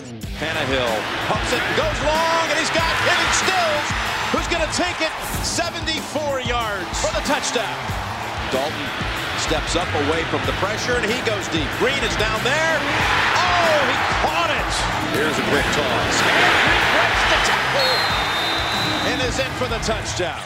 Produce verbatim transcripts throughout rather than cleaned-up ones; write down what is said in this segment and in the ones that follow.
Tannehill pumps it, goes long, and he's got Kenny Stills, who's going to take it seventy-four yards for the touchdown. Dalton steps up away from the pressure, and he goes deep. Green is down there. Oh, he caught it. Here's a quick toss. And he breaks the tackle and is in for the touchdown.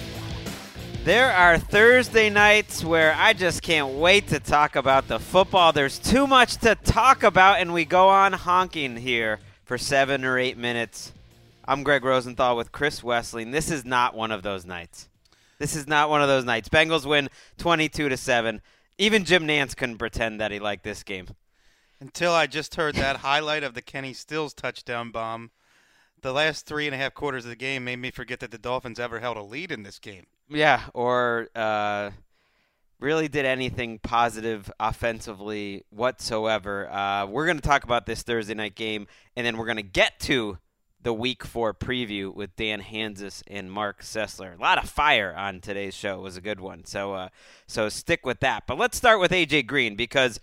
There are Thursday nights where I just can't wait to talk about the football. There's too much to talk about, and we go on honking here for seven or eight minutes. I'm Greg Rosenthal with Chris Wessling. This is not one of those nights. This is not one of those nights. Bengals win twenty-two to seven. Even Jim Nantz couldn't pretend that he liked this game. Until I just heard that highlight of the Kenny Stills touchdown bomb. The last three and a half quarters of the game made me forget that the Dolphins ever held a lead in this game. Yeah, or uh, really did anything positive offensively whatsoever. Uh, we're going to talk about this Thursday night game, and then we're going to get to the Week four preview with Dan Hanzus and Mark Sessler. A lot of fire on today's show. It was a good one, so uh, so stick with that. But let's start with A J Green because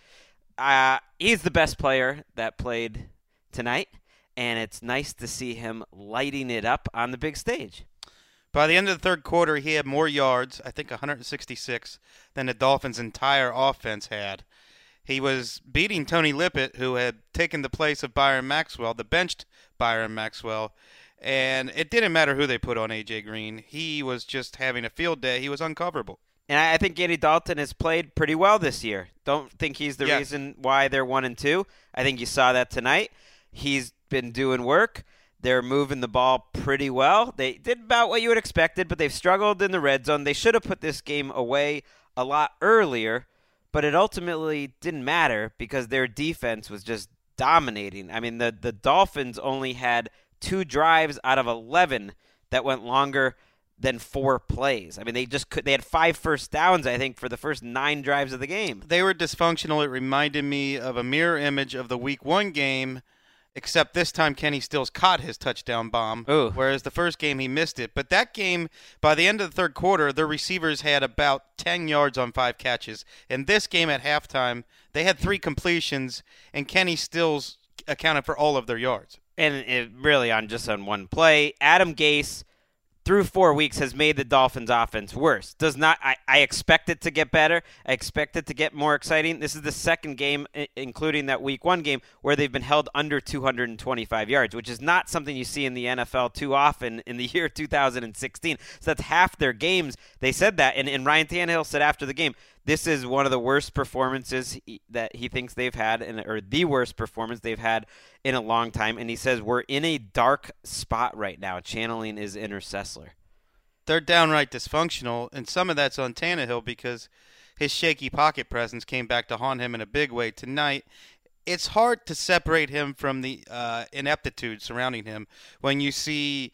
uh, he's the best player that played tonight, and it's nice to see him lighting it up on the big stage. By the end of the third quarter, he had more yards, I think one hundred sixty-six, than the Dolphins' entire offense had. He was beating Tony Lippett, who had taken the place of Byron Maxwell, the benched Byron Maxwell, and it didn't matter who they put on A J Green. He was just having a field day. He was uncoverable. And I think Andy Dalton has played pretty well this year. Don't think he's the yes. reason why they're one and two. I think you saw that tonight. He's been doing work. They're moving the ball pretty well. They did about what you would expected, but they've struggled in the red zone. They should have put this game away a lot earlier, but it ultimately didn't matter because their defense was just dominating. I mean, the, the Dolphins only had two drives out of eleven that went longer than four plays. I mean, they just could. They had five first downs, I think, for the first nine drives of the game. They were dysfunctional. It reminded me of a mirror image of the Week one game, except this time Kenny Stills caught his touchdown bomb, Ooh. whereas the first game he missed it. But that game, by the end of the third quarter, the receivers had about ten yards on five catches. In this game at halftime, they had three completions, and Kenny Stills accounted for all of their yards. And it really on just on one play. Adam Gase, through four weeks, has made the Dolphins' offense worse. Does not. I, I expect it to get better. I expect it to get more exciting. This is the second game, including that Week One game, where they've been held under two hundred twenty-five yards, which is not something you see in the N F L too often in the year two thousand sixteen. So that's half their games. They said that, and, and Ryan Tannehill said after the game, this is one of the worst performances he, that he thinks they've had, in, or the worst performance they've had in a long time. And he says, we're in a dark spot right now, channeling his inner Sessler. They're downright dysfunctional, and some of that's on Tannehill because his shaky pocket presence came back to haunt him in a big way tonight. It's hard to separate him from the uh, ineptitude surrounding him when you see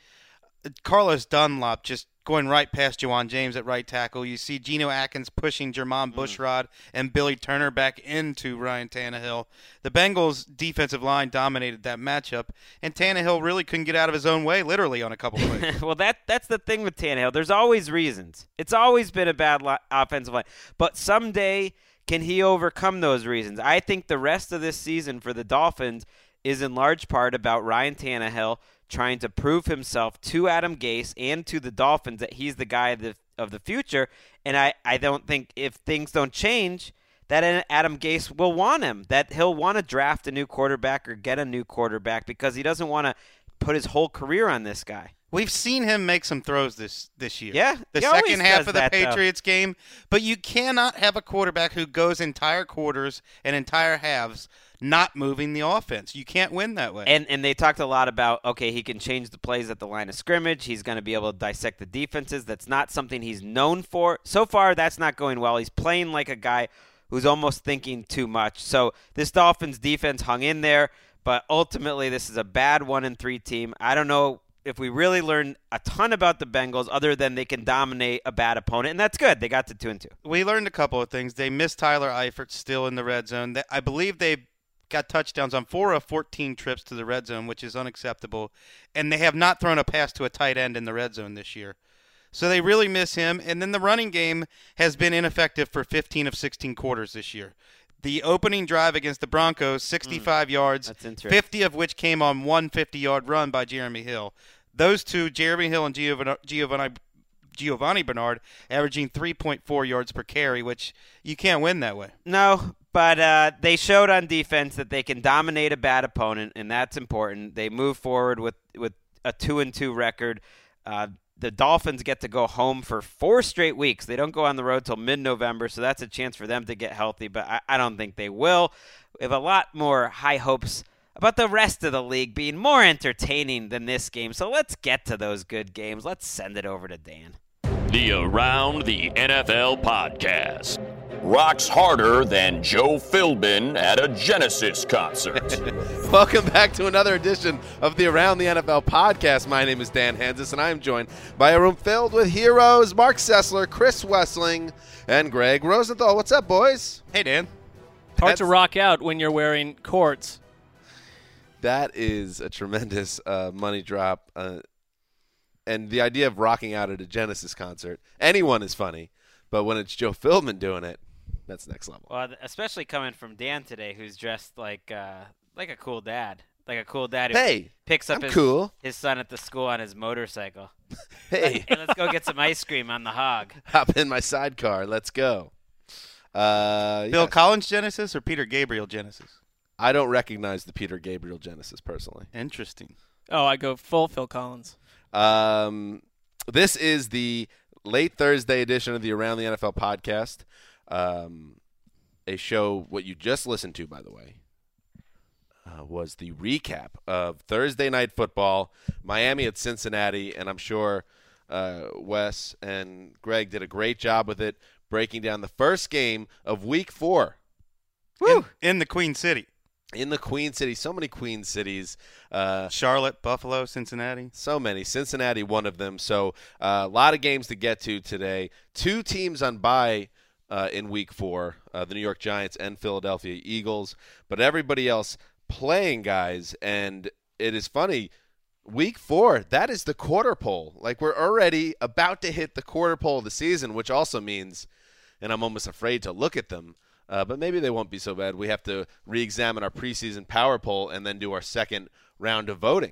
Carlos Dunlap just going right past Juwan James at right tackle. You see Geno Atkins pushing Jermon Bushrod mm. and Billy Turner back into Ryan Tannehill. The Bengals' defensive line dominated that matchup, and Tannehill really couldn't get out of his own way, literally, on a couple plays. Well, that that's the thing with Tannehill. There's always reasons. It's always been a bad li- offensive line. But someday, can he overcome those reasons? I think the rest of this season for the Dolphins is in large part about Ryan Tannehill trying to prove himself to Adam Gase and to the Dolphins that he's the guy of the, of the future. And I, I don't think if things don't change, that Adam Gase will want him, that he'll want to draft a new quarterback or get a new quarterback because he doesn't want to put his whole career on this guy. We've seen him make some throws this, this year. Yeah, the second half of the that, Patriots though. game. But you cannot have a quarterback who goes entire quarters and entire halves not moving the offense. You can't win that way. And and they talked a lot about, okay, he can change the plays at the line of scrimmage. He's going to be able to dissect the defenses. That's not something he's known for. So far, that's not going well. He's playing like a guy who's almost thinking too much. So this Dolphins defense hung in there, but ultimately this is a bad one and three team. I don't know if we really learned a ton about the Bengals other than they can dominate a bad opponent, and that's good. They got to two and two. We learned a couple of things. They missed Tyler Eifert still in the red zone. I believe they got touchdowns on four of fourteen trips to the red zone, which is unacceptable, and they have not thrown a pass to a tight end in the red zone this year. So they really miss him, and then the running game has been ineffective for fifteen of sixteen quarters this year. The opening drive against the Broncos, sixty-five mm, yards, fifty of which came on one fifty-yard run by Jeremy Hill. Those two, Jeremy Hill and Giovanni, Giovanni, Giovanni Bernard, averaging three point four yards per carry, which you can't win that way. No, but uh, they showed on defense that they can dominate a bad opponent, and that's important. They move forward with, with a two and two record. Uh, the Dolphins get to go home for four straight weeks. They don't go on the road till mid-November, so that's a chance for them to get healthy, but I, I don't think they will. We have a lot more high hopes about the rest of the league being more entertaining than this game, so let's get to those good games. Let's send it over to Dan. The Around the N F L podcast. Rocks harder than Joe Philbin at a Genesis concert. Welcome back to another edition of the Around the N F L podcast. My name is Dan Hansis, and I am joined by a room filled with heroes, Mark Sessler, Chris Wessling, and Greg Rosenthal. What's up, boys? Hey, Dan. Hard That's, to rock out when you're wearing cords. That is a tremendous uh, money drop. Uh, and the idea of rocking out at a Genesis concert, anyone is funny, but when it's Joe Philbin doing it, that's next level. Well, especially coming from Dan today, who's dressed like uh, like a cool dad, like a cool dad who hey, picks up I'm his, cool. his son at the school on his motorcycle. Hey, hey, let's go get some ice cream on the hog. Hop in my sidecar. Let's go. Uh, Bill yes. Collins Genesis or Peter Gabriel Genesis? I don't recognize the Peter Gabriel Genesis personally. Interesting. Oh, I go full Phil Collins. Um, this is the late Thursday edition of the Around the N F L podcast. Um, a show, what you just listened to, by the way, uh, was the recap of Thursday Night Football, Miami at Cincinnati, and I'm sure uh, Wes and Greg did a great job with it, breaking down the first game of Week Four. Woo! In, in the Queen City. In the Queen City. So many Queen Cities. Uh, Charlotte, Buffalo, Cincinnati. So many. Cincinnati, one of them. So uh, a lot of games to get to today. Two teams on bye uh, in Week Four, uh, the New York Giants and Philadelphia Eagles. But everybody else playing, guys. And it is funny. Week Four, that is the quarter pole. Like, we're already about to hit the quarter pole of the season, which also means, and I'm almost afraid to look at them, Uh, but maybe they won't be so bad. We have to re-examine our preseason power poll and then do our second round of voting.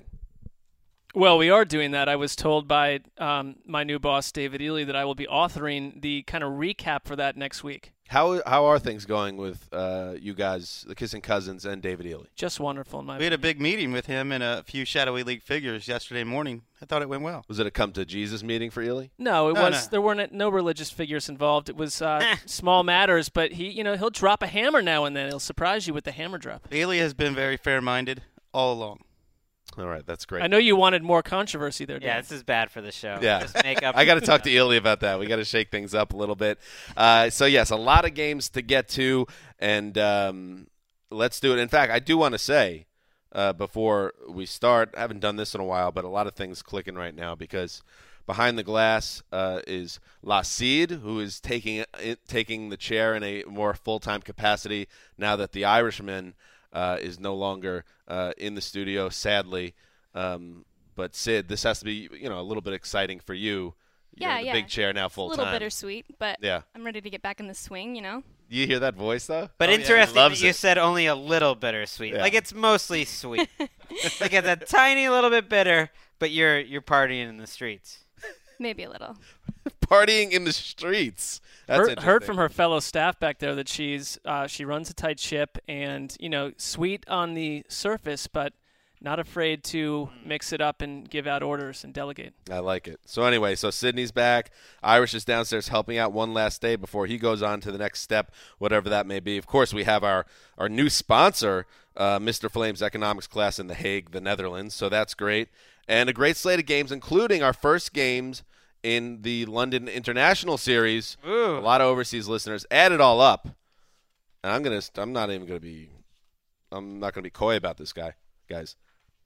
Well, we are doing that. I was told by um, my new boss, David Ely, that I will be authoring the kind of recap for that next week. How how are things going with uh, you guys, the Kissing Cousins and David Ely? Just wonderful, in my We had a opinion. big meeting with him and a few Shadowy League figures yesterday morning. I thought it went well. Was it a come to Jesus meeting for Ely? No, it No, was. no. There weren't no religious figures involved. It was uh, small matters, but he, you know, he'll drop a hammer now and then. He'll surprise you with the hammer drop. Ely has been very fair-minded all along. All right, that's great. I know you wanted more controversy there, Dan. Yeah, this is bad for the show. Yeah. Just make up. I got to talk to Ely about that. We got to shake things up a little bit. Uh, so, yes, a lot of games to get to, and um, let's do it. In fact, I do want to say uh, before we start, I haven't done this in a while, but a lot of things clicking right now because behind the glass uh, is La Cid, who is taking it, taking the chair in a more full-time capacity now that the Irishman uh, is no longer uh, in the studio, sadly. Um, but Sid, this has to be, you know, a little bit exciting for you. You're Yeah, in the yeah. big chair now full It's a little time. bittersweet, but Yeah. I'm ready to get back in the swing, you know? You hear that voice, though? But Oh, yeah. interesting Loves that you it. said only a little bittersweet. Yeah. Like, it's mostly sweet. Like, it's a tiny little bit bitter, but you're you're partying in the streets. Maybe a little. Partying in the streets. That's Heard, interesting. heard from her fellow staff back there that she's uh, she runs a tight ship and, you know, sweet on the surface, but not afraid to mix it up and give out orders and delegate. I like it. So anyway, so Sydney's back. Irish is downstairs helping out one last day before he goes on to the next step, whatever that may be. Of course, we have our, our new sponsor, uh, Mister Flame's economics class in The Hague, the Netherlands. So that's great. And a great slate of games, including our first games in the London International Series. Ooh. A lot of overseas listeners. Add it all up. And I'm gonna. I'm not even gonna be. I'm not gonna be coy about this guy, guys.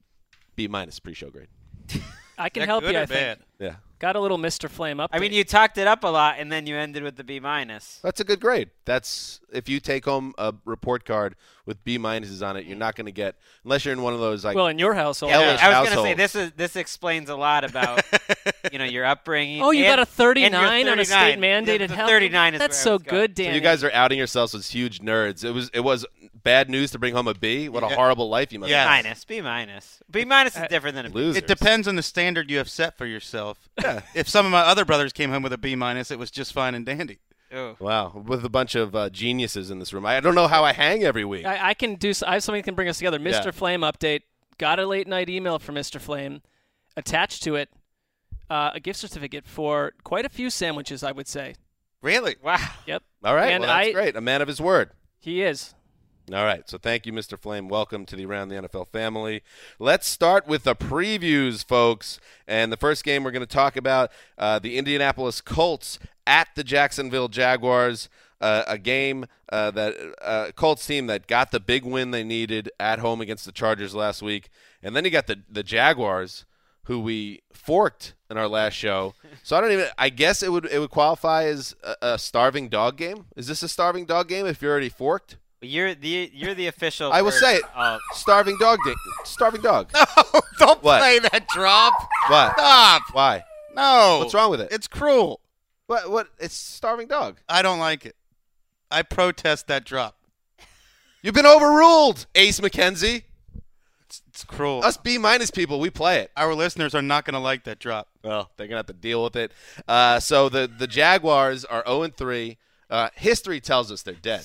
B minus pre-show grade. I can That help good you, or I think. bad? Yeah, Got a little Mister Flame update. I mean, you talked it up a lot, and then you ended with the B minus. that's a good grade. That's if you take home a report card with B minuses on it, you're not gonna get unless you're in one of those like. well, in your household. Hellish I was going to say households. this is this explains a lot about you know, your upbringing. Oh, you and, got a thirty-nine and on a state mandated the, the health. thirty-nine is That's where I so was going. good, Danny. So you guys are outing yourselves as huge nerds. It was it was bad news to bring home a B. What a Yeah. horrible life you must Yeah. have. minus, B minus, B minus is different than a B. Losers. It depends on the standard you have set for yourself. Yeah. If some of my other brothers came home with a B minus, it was just fine and dandy. Ooh. Wow, with a bunch of uh, geniuses in this room. I don't know how I hang every week. I, I can do. I have something that can bring us together. Mister Yeah. Flame update. Got a late night email from Mister Flame. Attached to it, uh, a gift certificate for quite a few sandwiches. I would say. Really? Wow. Yep. All right, And well, that's I- great. A man of his word. He is. All right, so thank you, Mister Flame. Welcome to the Around the N F L family. Let's start with the previews, folks. And the first game we're going to talk about, uh, the Indianapolis Colts at the Jacksonville Jaguars, uh, a game uh, that uh, Colts team that got the big win they needed at home against the Chargers last week. And then you got the, the Jaguars, who we forked in our last show. So I don't even – I guess it would it would qualify as a, a starving dog game. Is this a starving dog game if you're already forked? You're the you're the official. I will person say it. of- Starving dog. Di- starving dog. No, don't What? play that drop. What? Stop. Why? No. What's wrong with it? It's cruel. What? What? It's starving dog. I don't like it. I protest that drop. You've been overruled, Ace McKenzie. It's, it's cruel. Us B minus people, we play it. Our listeners are not going to like that drop. Well, they're gonna have to deal with it. Uh, so the the Jaguars are zero and three. Uh, history tells us they're dead.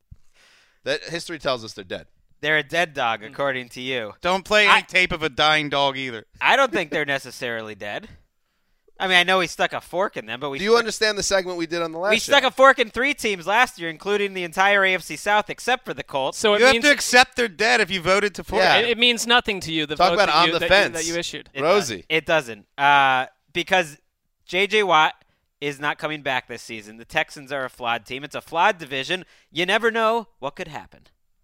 That history tells us they're dead. they're a dead dog, according to you. Don't play any I- tape of a dying dog either. I don't think they're necessarily dead. I mean, I know we stuck a fork in them, but we Do you stuck, understand the segment we did on the last we show? stuck a fork in three teams last year, including the entire A F C South, except for the Colts. So it You have means to accept they're dead if you voted to fork. Yeah. it, it means nothing to you. The Talk vote about that on you, the that fence. You, that you issued. It Rosie. does- It doesn't. Uh, because J J. Watt is not coming back this season. The Texans are a flawed team. It's a flawed division. You never know what could happen.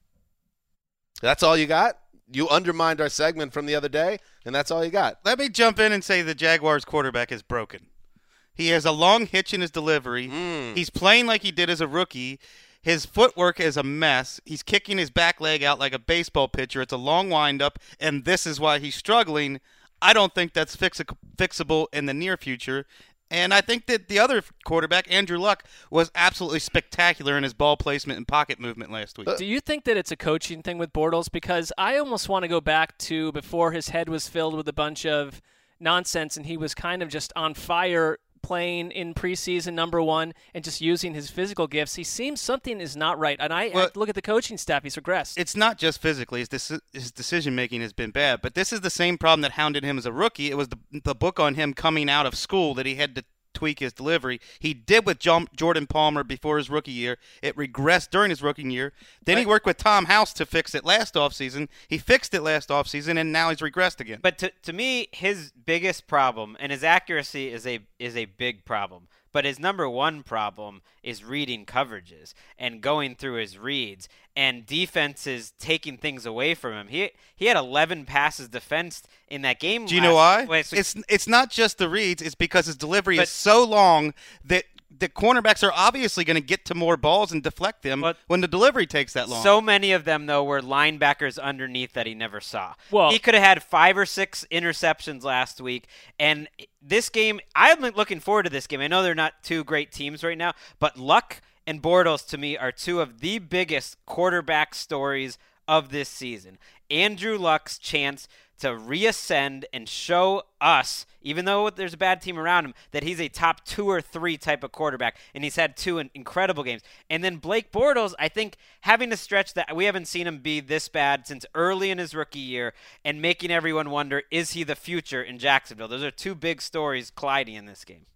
That's all you got? You undermined our segment from the other day, and that's all you got. Let me jump in and say the Jaguars quarterback is broken. He has a long hitch in his delivery. Mm. He's playing like he did as a rookie. His footwork is a mess. He's kicking his back leg out like a baseball pitcher. It's a long windup, and this is why he's struggling. I don't think that's fix- fixable in the near future. And I think that the other quarterback, Andrew Luck, was absolutely spectacular in his ball placement and pocket movement last week. Do you think that it's a coaching thing with Bortles? Because I almost want to go back to before his head was filled with a bunch of nonsense and he was kind of just on fire playing in preseason number one and just using his physical gifts. He seems something is not right. And I, Well, I look at the coaching staff. He's regressed. It's not just physically. His, deci- his decision-making has been bad. But this is the same problem that hounded him as a rookie. It was the, the book on him coming out of school that he had to tweak his delivery. He did with John, Jordan Palmer before his rookie year. It regressed during his rookie year. Then he worked with Tom House to fix it last offseason. He fixed it last offseason, and now he's regressed again. But to to me, his biggest problem, and his accuracy is a is a big problem. But his number one problem is reading coverages and going through his reads and defenses taking things away from him. He he had eleven passes defensed in that game. Do you know why? last- wait, so- It's it's not just the reads. It's because his delivery But- is so long that the cornerbacks are obviously going to get to more balls and deflect them But- when the delivery takes that long. So many of them, though, were linebackers underneath that he never saw. Well- he could have had five or six interceptions last week. And this game, I'm looking forward to this game. I know they're not two great teams right now, but Luck and Bortles, to me, are two of the biggest quarterback stories of this season. Andrew Luck's chance to reascend and show us, even though there's a bad team around him, that he's a top two or three type of quarterback, and he's had two incredible games. And then Blake Bortles, I think, having a stretch that we haven't seen him be this bad since early in his rookie year and making everyone wonder, is he the future in Jacksonville? Those are two big stories colliding in this game.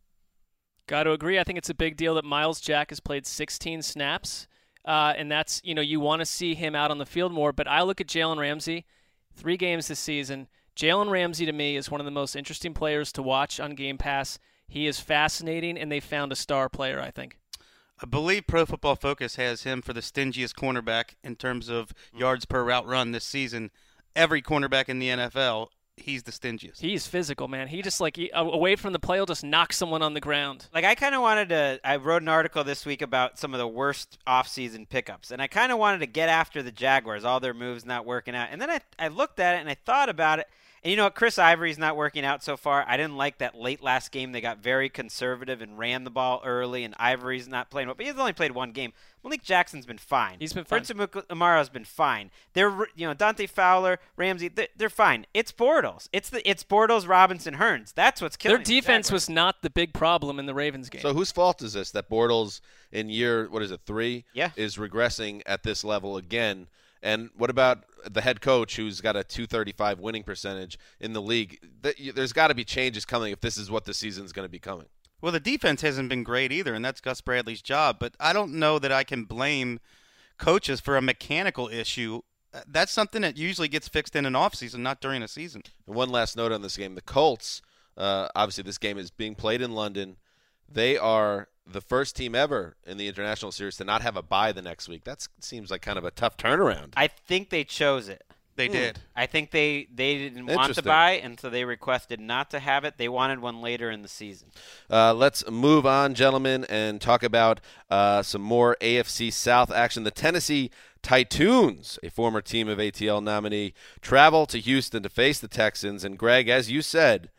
Got to agree. I think it's a big deal that Miles Jack has played sixteen snaps, uh, and that's, you know, you want to see him out on the field more. But I look at Jalen Ramsey, three games this season. Jalen Ramsey, to me, is one of the most interesting players to watch on Game Pass. He is fascinating, and they found a star player, I think. I believe Pro Football Focus has him for the stingiest cornerback in terms of yards per route run this season. Every cornerback in the N F L, he's the stingiest. He's physical, man. He just, like, he, away from the play, he'll just knock someone on the ground. Like, I kind of wanted to – I wrote an article this week about some of the worst offseason pickups, and I kind of wanted to get after the Jaguars, all their moves not working out. And then I, I looked at it, and I thought about it, And you know what? Chris Ivory's not working out so far. I didn't like that late last game. They got very conservative and ran the ball early, and Ivory's not playing well. But he's only played one game. Malik Jackson's been fine. He's been fine. Prince Amara's been fine. They're, you know, Dante Fowler, Ramsey, they're, they're fine. It's Bortles. It's the it's Bortles, Robinson, Hearns. That's what's killing Their defense the was not the big problem in the Ravens game. So whose fault is this that Bortles in year, what is it, three, yeah. is regressing at this level again? And what about the head coach who's got a two thirty-five winning percentage in the league? There's got to be changes coming if this is what the season's going to be coming. Well, the defense hasn't been great either, and that's Gus Bradley's job. But I don't know that I can blame coaches for a mechanical issue. That's something that usually gets fixed in an offseason, not during a season. And one last note on this game. The Colts, uh, obviously this game is being played in London. They are the first team ever in the International Series to not have a bye the next week. That seems like kind of a tough turnaround. I think they chose it. They Hmm. did. I think they, they didn't want to Interesting. buy, and so they requested not to have it. They wanted one later in the season. Uh, let's move on, gentlemen, and talk about uh, some more A F C South action. The Tennessee Titans, a former Team of A T L nominee, travel to Houston to face the Texans. And, Greg, as you said,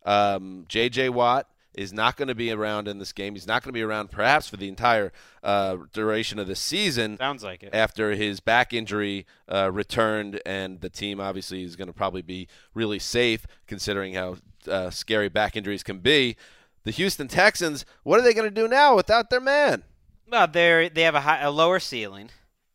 um, J J. Watt is not going to be around in this game. He's not going to be around perhaps for the entire uh, duration of the season. Sounds like it. After his back injury uh, returned, and the team obviously is going to probably be really safe considering how uh, scary back injuries can be. The Houston Texans, what are they going to do now without their man? Well, they they have a, high, a lower ceiling,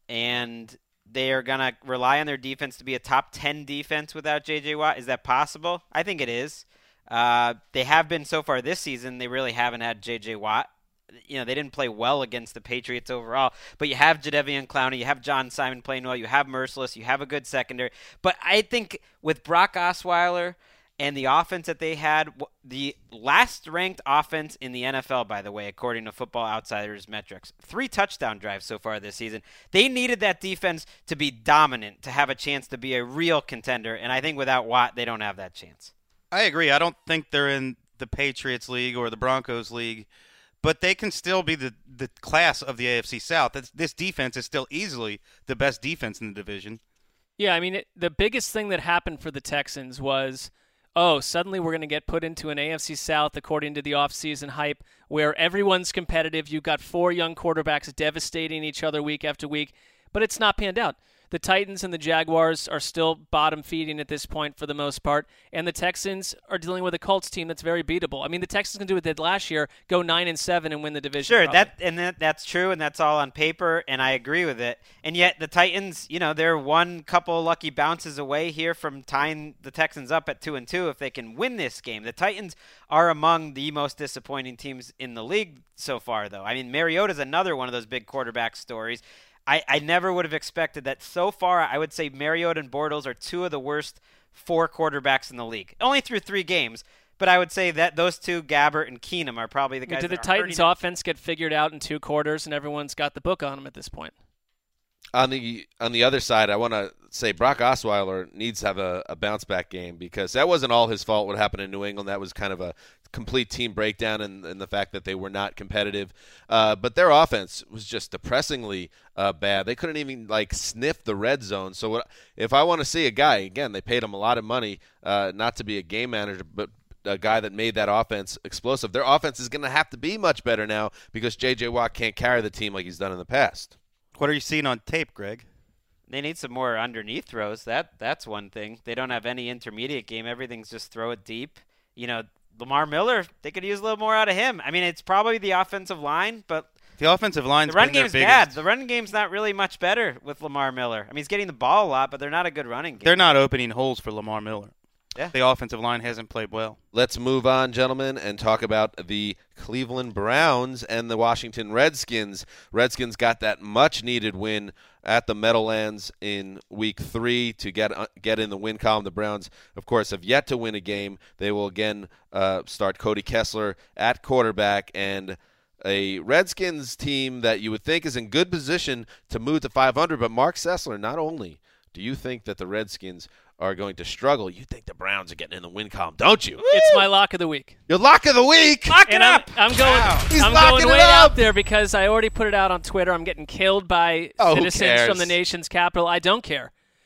and they are going to rely on their defense to be a top ten defense without J J. Watt. Is that possible? I think it is. Uh, they have been so far this season. They really haven't had J J. Watt. You know, they didn't play well against the Patriots overall, but you have Jadeveon Clowney, you have John Simon playing well, you have Merciless, you have a good secondary. But I think with Brock Osweiler and the offense that they had, the last-ranked offense in the N F L, by the way, according to Football Outsiders metrics, three touchdown drives so far this season. They needed that defense to be dominant to have a chance to be a real contender, and I think without Watt, they don't have that chance. I agree. I don't think they're in the Patriots League or the Broncos League, but they can still be the, the class of the A F C South. This, this defense is still easily the best defense in the division. Yeah, I mean, it, the biggest thing that happened for the Texans was, oh, suddenly we're going to get put into an A F C South, according to the offseason hype, where everyone's competitive. You've got four young quarterbacks devastating each other week after week, but it's not panned out. The Titans and the Jaguars are still bottom feeding at this point for the most part, and the Texans are dealing with a Colts team that's very beatable. I mean, the Texans can do what they did last year, go nine and seven and win the division. Sure, probably. that and that, that's true, and that's all on paper, and I agree with it. And yet the Titans, you know, they're one couple lucky bounces away here from tying the Texans up at two and two if they can win this game. The Titans are among the most disappointing teams in the league so far, though. I mean, Mariota's another one of those big quarterback stories. I, I never would have expected that. So far, I would say Mariota and Bortles are two of the worst four quarterbacks in the league. Only through three games, but I would say that those two, Gabbert and Keenum, are probably the guys. Did the that are Titans' hurting. offense get figured out in two quarters, and everyone's got the book on them at this point? On the on the other side, I want to say Brock Osweiler needs to have a, a bounce-back game because that wasn't all his fault what happened in New England. That was kind of a complete team breakdown in, in the fact that they were not competitive. Uh, but their offense was just depressingly uh, bad. They couldn't even, like, sniff the red zone. So what, if I want to see a guy, again, they paid him a lot of money uh, not to be a game manager, but a guy that made that offense explosive. Their offense is going to have to be much better now because J J. Watt can't carry the team like he's done in the past. What are you seeing on tape, Greg? They need some more underneath throws. That That's one thing. They don't have any intermediate game. Everything's just throw it deep. You know, Lamar Miller, they could use a little more out of him. I mean, it's probably the offensive line, but The offensive line's the run been their game's biggest. bad. The run game's not really much better with Lamar Miller. I mean, he's getting the ball a lot, but they're not a good running game. They're not opening holes for Lamar Miller. Yeah. The offensive line hasn't played well. Let's move on, gentlemen, and talk about the Cleveland Browns and the Washington Redskins. Redskins got that much-needed win at the Meadowlands in Week three to get uh, get in the win column. The Browns, of course, have yet to win a game. They will again uh, start Cody Kessler at quarterback, and a Redskins team that you would think is in good position to move to five hundred. But Mark Sessler, not only do you think that the Redskins are going to struggle, you think the Browns are getting in the win column, don't you? It's my lock of the week. Your lock of the week. Lock it And I'm, up! I'm going. Wow. He's I'm locking going it way up. out there because I already put it out on Twitter. I'm getting killed by Oh, who citizens cares? from the nation's capital. I don't care.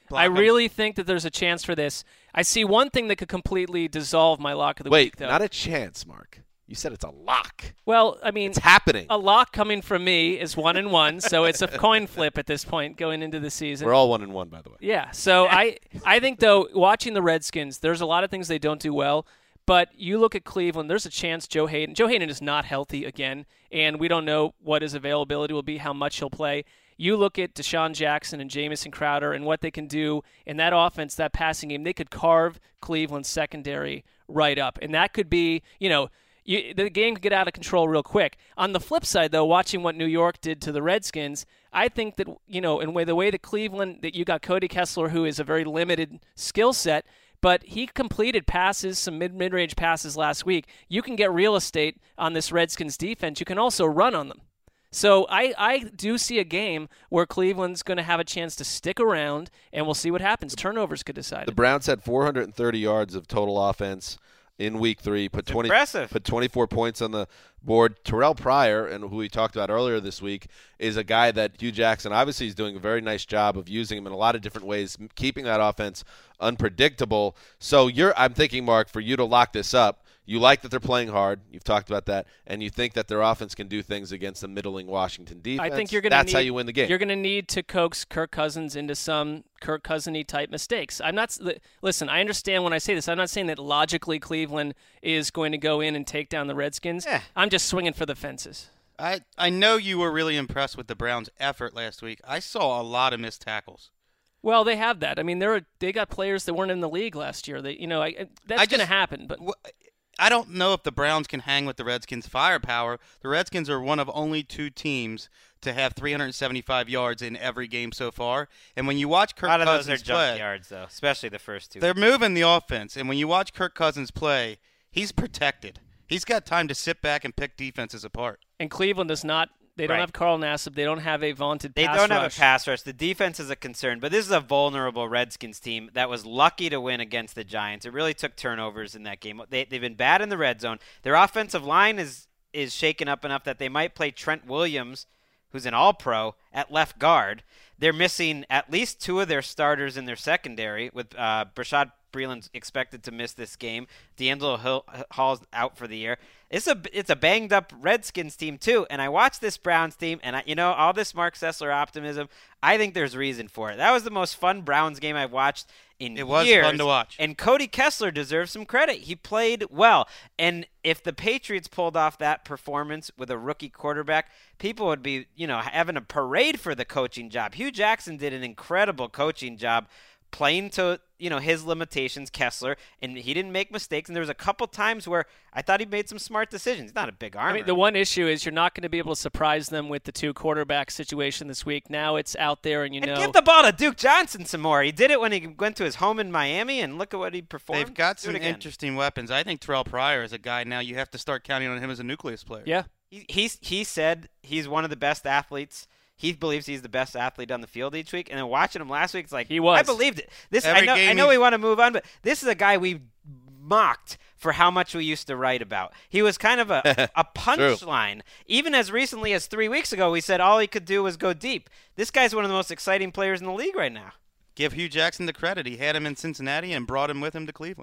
Block I 'em. really think that there's a chance for this. I see one thing that could completely dissolve my lock of the Wait, week, though. not a chance, Mark. You said it's a lock. well, I mean, It's happening. a lock coming from me is one and one, so it's a coin flip at this point going into the season. We're all one and one, by the way. Yeah, so I I think, though, watching the Redskins, there's a lot of things they don't do well. But you look at Cleveland, there's a chance Joe Hayden. Joe Hayden is not healthy again, and we don't know what his availability will be, how much he'll play. You look at Deshaun Jackson and Jamison Crowder and what they can do in that offense, that passing game. They could carve Cleveland's secondary right up. And that could be, you know, you, the game could get out of control real quick. On the flip side, though, watching what New York did to the Redskins, I think that, you know, in way, the way that Cleveland, that you got Cody Kessler, who is a very limited skill set, but he completed passes, some mid mid-range passes last week. You can get real estate on this Redskins defense. You can also run on them. So I, I do see a game where Cleveland's going to have a chance to stick around, and we'll see what happens. Turnovers could decide The it. Browns had four hundred thirty yards of total offense in week three, put twenty, impressive. put twenty-four points on the board. Terrell Pryor, and who we talked about earlier this week, is a guy that Hugh Jackson obviously is doing a very nice job of using him in a lot of different ways, keeping that offense unpredictable. So you're, I'm thinking, Mark, for you to lock this up, you like that they're playing hard. You've talked about that, and you think that their offense can do things against the middling Washington defense. I think you're going to That's need, how you win the game. You're going to need to coax Kirk Cousins into some Kirk Cousin-y type mistakes. I'm not. Listen, I understand when I say this. I'm not saying that logically Cleveland is going to go in and take down the Redskins. Yeah. I'm just swinging for the fences. I, I know you were really impressed with the Browns' effort last week. I saw a lot of missed tackles. Well, they have that. I mean, they're they got players that weren't in the league last year. They, you know, I, that's I going to just- happen. But Wh- I don't know if the Browns can hang with the Redskins' firepower. The Redskins are one of only two teams to have three hundred seventy-five yards in every game so far. And when you watch A Kirk lot of those Cousins are jump play, yards, though, especially the first two. they're moving the offense. And when you watch Kirk Cousins play, he's protected. He's got time to sit back and pick defenses apart. and Cleveland does not. They don't Right. have Carl Nassib. They don't have a vaunted They pass don't rush. have a pass rush. The defense is a concern, but this is a vulnerable Redskins team that was lucky to win against the Giants. It really took turnovers in that game. They, they've been bad in the red zone. Their offensive line is is shaken up enough that they might play Trent Williams, who's an all-pro, at left guard. They're missing at least two of their starters in their secondary, with uh, Brashad Breeland's expected to miss this game. D'Angelo Hill, Hall's out for the year. It's a it's a banged up Redskins team too, and I watched this Browns team, and I, you know all this Mark Sessler optimism. I think there's reason for it. That was the most fun Browns game I've watched in It was years. fun to watch. And Cody Kessler deserves some credit. He played well, and if the Patriots pulled off that performance with a rookie quarterback, people would be you know having a parade for the coaching job. Hugh Jackson did an incredible coaching job, playing to you know his limitations, Kessler, and he didn't make mistakes. And there was a couple times where I thought he made some smart decisions. He's not a big arm. I mean, the one issue is you're not going to be able to surprise them with the two quarterback situation this week. Now it's out there, and you and know. give the ball to Duke Johnson some more. He did it when he went to his home in Miami, and look at what he performed. They've got Do some it again. interesting weapons. I think Terrell Pryor is a guy now you have to start counting on him as a nucleus player. yeah. He he's, he said he's one of the best athletes. He believes he's the best athlete on the field each week. And then watching him last week, it's like He was. I believed it. This I Every know I game know he's- we want to move on, but this is a guy we mocked for how much we used to write about. He was kind of a a punchline. Even as recently as three weeks ago, we said all he could do was go deep. This guy's one of the most exciting players in the league right now. Give Hugh Jackson the credit. He had him in Cincinnati and brought him with him to Cleveland.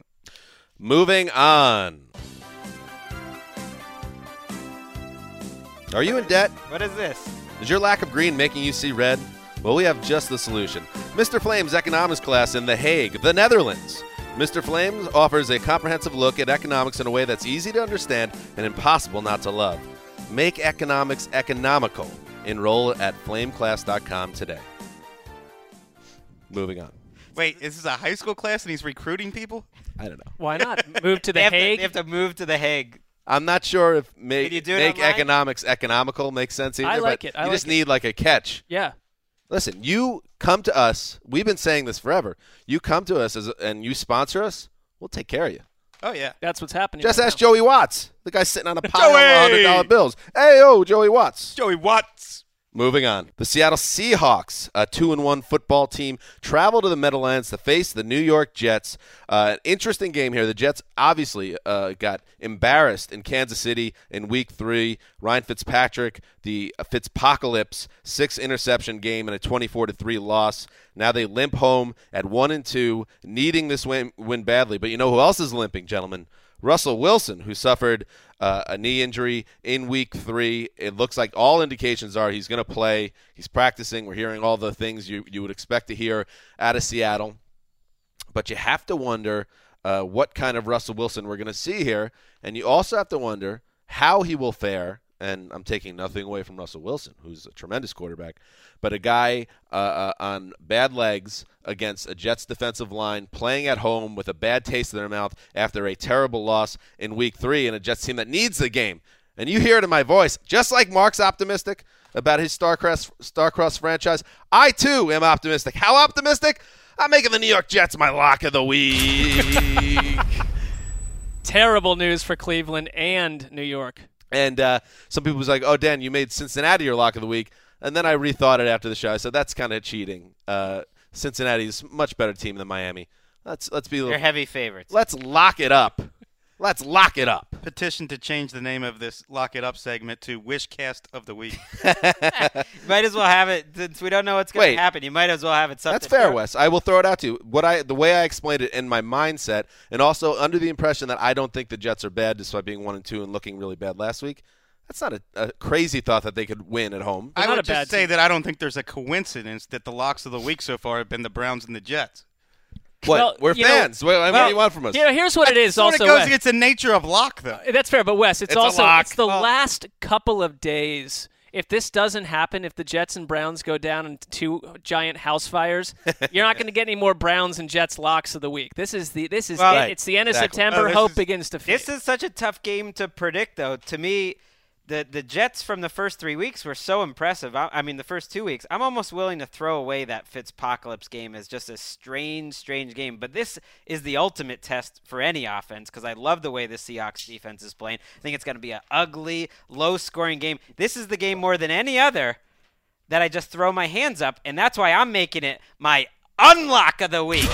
Moving on. Are you in debt? What is this? Is your lack of green making you see red? Well, we have just the solution. Mister Flame's economics class in The Hague, the Netherlands. Mister Flames offers a comprehensive look at economics in a way that's easy to understand and impossible not to love. Make economics economical. Enroll at flame class dot com today. Moving on. Wait, is this a high school class and he's recruiting people? I don't know. Why not move to They the have, to, Hague? they have to move to the Hague. I'm not sure if make, Can you do it make online? economics economical makes sense either. I like but it. I you like just it. need like a catch. yeah. Listen, you come to us. We've been saying this forever. You come to us as a, and you sponsor us, we'll take care of you. Oh, yeah. That's what's happening. Just right ask now. Joey Watts, the guy sitting on a pile Joey! of one hundred dollar bills. Hey, oh, Joey Watts. Joey Watts. Moving on. The Seattle Seahawks, a two and one football team, travel to the Meadowlands to face the New York Jets. Uh, an interesting game here. The Jets obviously uh, got embarrassed in Kansas City in week three. Ryan Fitzpatrick, the uh, Fitzpocalypse, six interception game and a twenty-four to three loss. Now they limp home at one and two, needing this win, win badly. But you know who else is limping, gentlemen? Russell Wilson, who suffered uh, a knee injury in week three. It looks like all indications are he's going to play. He's practicing. We're hearing all the things you, you would expect to hear out of Seattle. But you have to wonder uh, what kind of Russell Wilson we're going to see here. And you also have to wonder how he will fare. And I'm taking nothing away from Russell Wilson, who's a tremendous quarterback, but a guy uh, uh, on bad legs against a Jets defensive line playing at home with a bad taste in their mouth after a terrible loss in week three and a Jets team that needs the game. And you hear it in my voice, just like Mark's optimistic about his Starcross, Starcross franchise, I too am optimistic. How optimistic? I'm making the New York Jets my lock of the week. Terrible news for Cleveland and New York. And uh, some people was like, oh, Dan, you made Cincinnati your lock of the week. And then I rethought it after the show. I said, that's kind of cheating. Uh, Cincinnati's a much better team than Miami. Let's let's be a little, They're heavy favorites. Let's lock it up. Let's lock it up. Petition to change the name of this Lock It Up segment to Wishcast of the Week. Might as well have it, since we don't know what's going Wait. to happen. You might as well have it something. That's fair, for- Wes. I will throw it out to you. What I the way I explained it in my mindset, and also under the impression that I don't think the Jets are bad despite being one and two and looking really bad last week. That's not a, a crazy thought that they could win at home. I not would a bad just say team. that I don't think there's a coincidence that the locks of the week so far have been the Browns and the Jets. What? Well, We're you know- fans. what, what well, do you want from us? You know, here's what it is. Sort of Also, goes Wes. against the nature of lock, though. That's fair, but Wes, it's, It's a also lock. it's the Well- last couple of days. If this doesn't happen, if the Jets and Browns go down in two giant house fires, you're not going to get any more Browns and Jets locks of the week. This is the this is Well, it. Right. It's the end of Exactly. September. Oh, this Hope is- begins to fade. This is such a tough game to predict, though. To me, the the Jets from the first three weeks were so impressive. I, I mean, the first two weeks, I'm almost willing to throw away that Fitzpocalypse game as just a strange, strange game. But this is the ultimate test for any offense because I love the way the Seahawks defense is playing. I think it's going to be an ugly, low-scoring game. This is the game more than any other that I just throw my hands up, and that's why I'm making it my unlock of the week.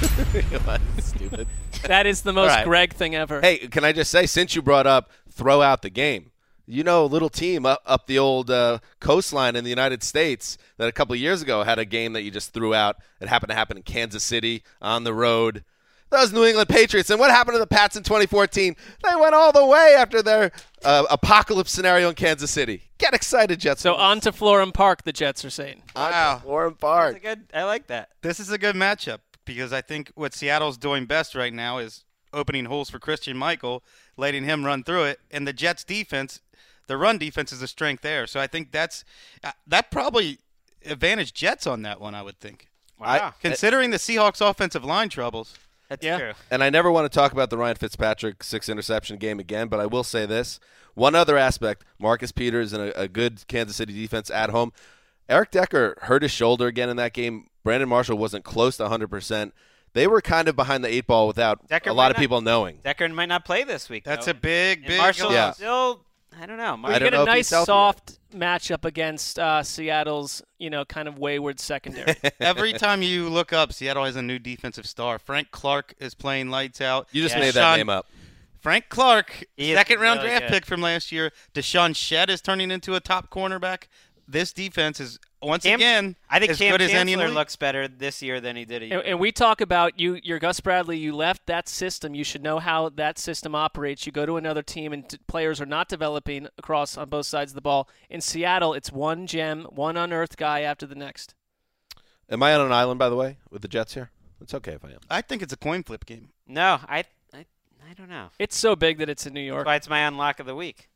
Stupid. that is the most All right. Greg thing ever. Hey, can I just say, since you brought up throw out the game, you know, a little team up, up the old uh, coastline in the United States that a couple of years ago had a game that you just threw out. It happened to happen in Kansas City on the road. Those New England Patriots. And what happened to the Pats in twenty fourteen? They went all the way after their uh, apocalypse scenario in Kansas City. Get excited, Jets. So fans. on to Florham Park, the Jets are saying. On to Wow. Florham That's Park. a good. I like that. This is a good matchup because I think what Seattle's doing best right now is opening holes for Christian Michael, letting him run through it, and the Jets' defense, the run defense is a strength there. So I think that's uh, that probably advantage Jets on that one, I would think. Wow. Considering the Seahawks' offensive line troubles. That's Yeah. true. And I never want to talk about the Ryan Fitzpatrick six interception game again, but I will say this. One other aspect, Marcus Peters and a, a good Kansas City defense at home. Eric Decker hurt his shoulder again in that game. Brandon Marshall wasn't close to one hundred percent. They were kind of behind the eight ball without Decker a lot might of not- people knowing. Decker might not play this week. That's though. a big, And big Marshall Yeah. still. I don't know. Mar- I You don't get know a if nice he's healthy soft matchup against uh, Seattle's, you know, kind of wayward secondary. Every time you look up, Seattle has a new defensive star. Frank Clark is playing lights out. You just Yeah. made that Sean- name up. Frank Clark, He is second round really draft good. pick from last year. Deshaun Shedd is turning into a top cornerback. This defense is once Cam- again I think as Cam good as any in the Chancellor league. looks better this year than he did. A year and, and we talk about you, you're Gus Bradley. You left that system. You should know how that system operates. You go to another team, and t- players are not developing across on both sides of the ball. In Seattle, it's one gem, one unearthed guy after the next. Am I on an island, by the way, with the Jets here? It's okay if I am. I think it's a coin flip game. No, I, I, I don't know. It's so big that it's in New York. That's why it's my unlock of the week.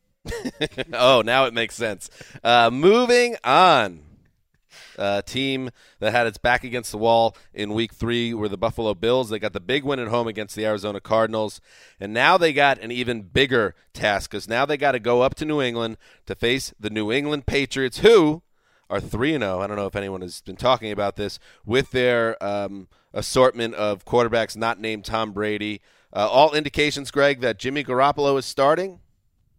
Oh, now it makes sense. Uh, moving on. Uh, team that had its back against the wall in week three were the Buffalo Bills. They got the big win at home against the Arizona Cardinals. And now they got an even bigger task because now they got to go up to New England to face the New England Patriots, who are three and oh. I don't know if anyone has been talking about this, with their um, assortment of quarterbacks not named Tom Brady. Uh, all indications, Greg, that Jimmy Garoppolo is starting.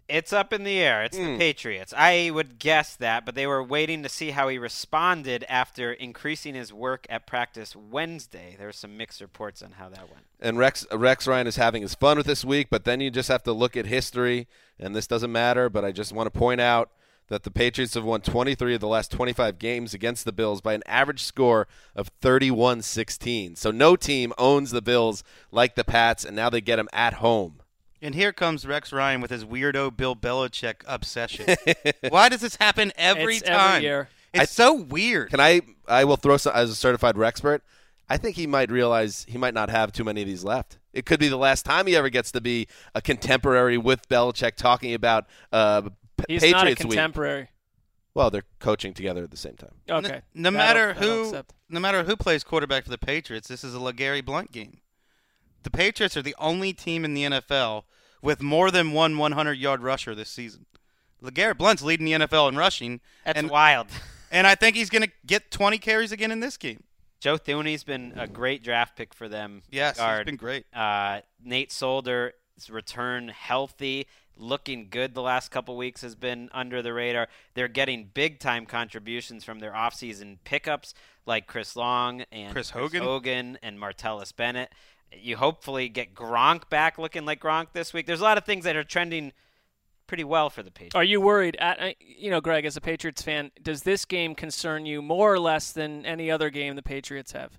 It's up in the air. It's Mm. the Patriots. I would guess that, but they were waiting to see how he responded after increasing his work at practice Wednesday. There were some mixed reports on how that went. And Rex Rex Ryan is having his fun with this week, but then you just have to look at history, and this doesn't matter, but I just want to point out that the Patriots have won twenty-three of the last twenty-five games against the Bills by an average score of thirty-one sixteen. So no team owns the Bills like the Pats, and now they get them at home. And here comes Rex Ryan with his weirdo Bill Belichick obsession. Why does this happen every It's time? every year. It's I- so weird. Can I I will throw some as a certified Rexpert. I think he might realize he might not have too many of these left. It could be the last time he ever gets to be a contemporary with Belichick talking about uh, P- He's Patriots not a week. contemporary. Well, they're coaching together at the same time. Okay. N- no That'll- matter that'll who, accept. no matter who plays quarterback for the Patriots, this is a LeGarry Blount game. The Patriots are the only team in the N F L with more than one hundred-yard rusher this season. LeGarrette Blount's leading the N F L in rushing. That's and, wild. And I think he's going to get twenty carries again in this game. Joe Thuney's been a great draft pick for them. Yes, guard. he's been great. Uh, Nate Solder's return healthy, looking good the last couple weeks has been under the radar. They're getting big-time contributions from their offseason pickups like Chris Long and Chris Hogan. Hogan and Martellus Bennett. You hopefully get Gronk back looking like Gronk this week. There's a lot of things that are trending pretty well for the Patriots. Are you worried? At, you know, Greg, as a Patriots fan, does this game concern you more or less than any other game the Patriots have?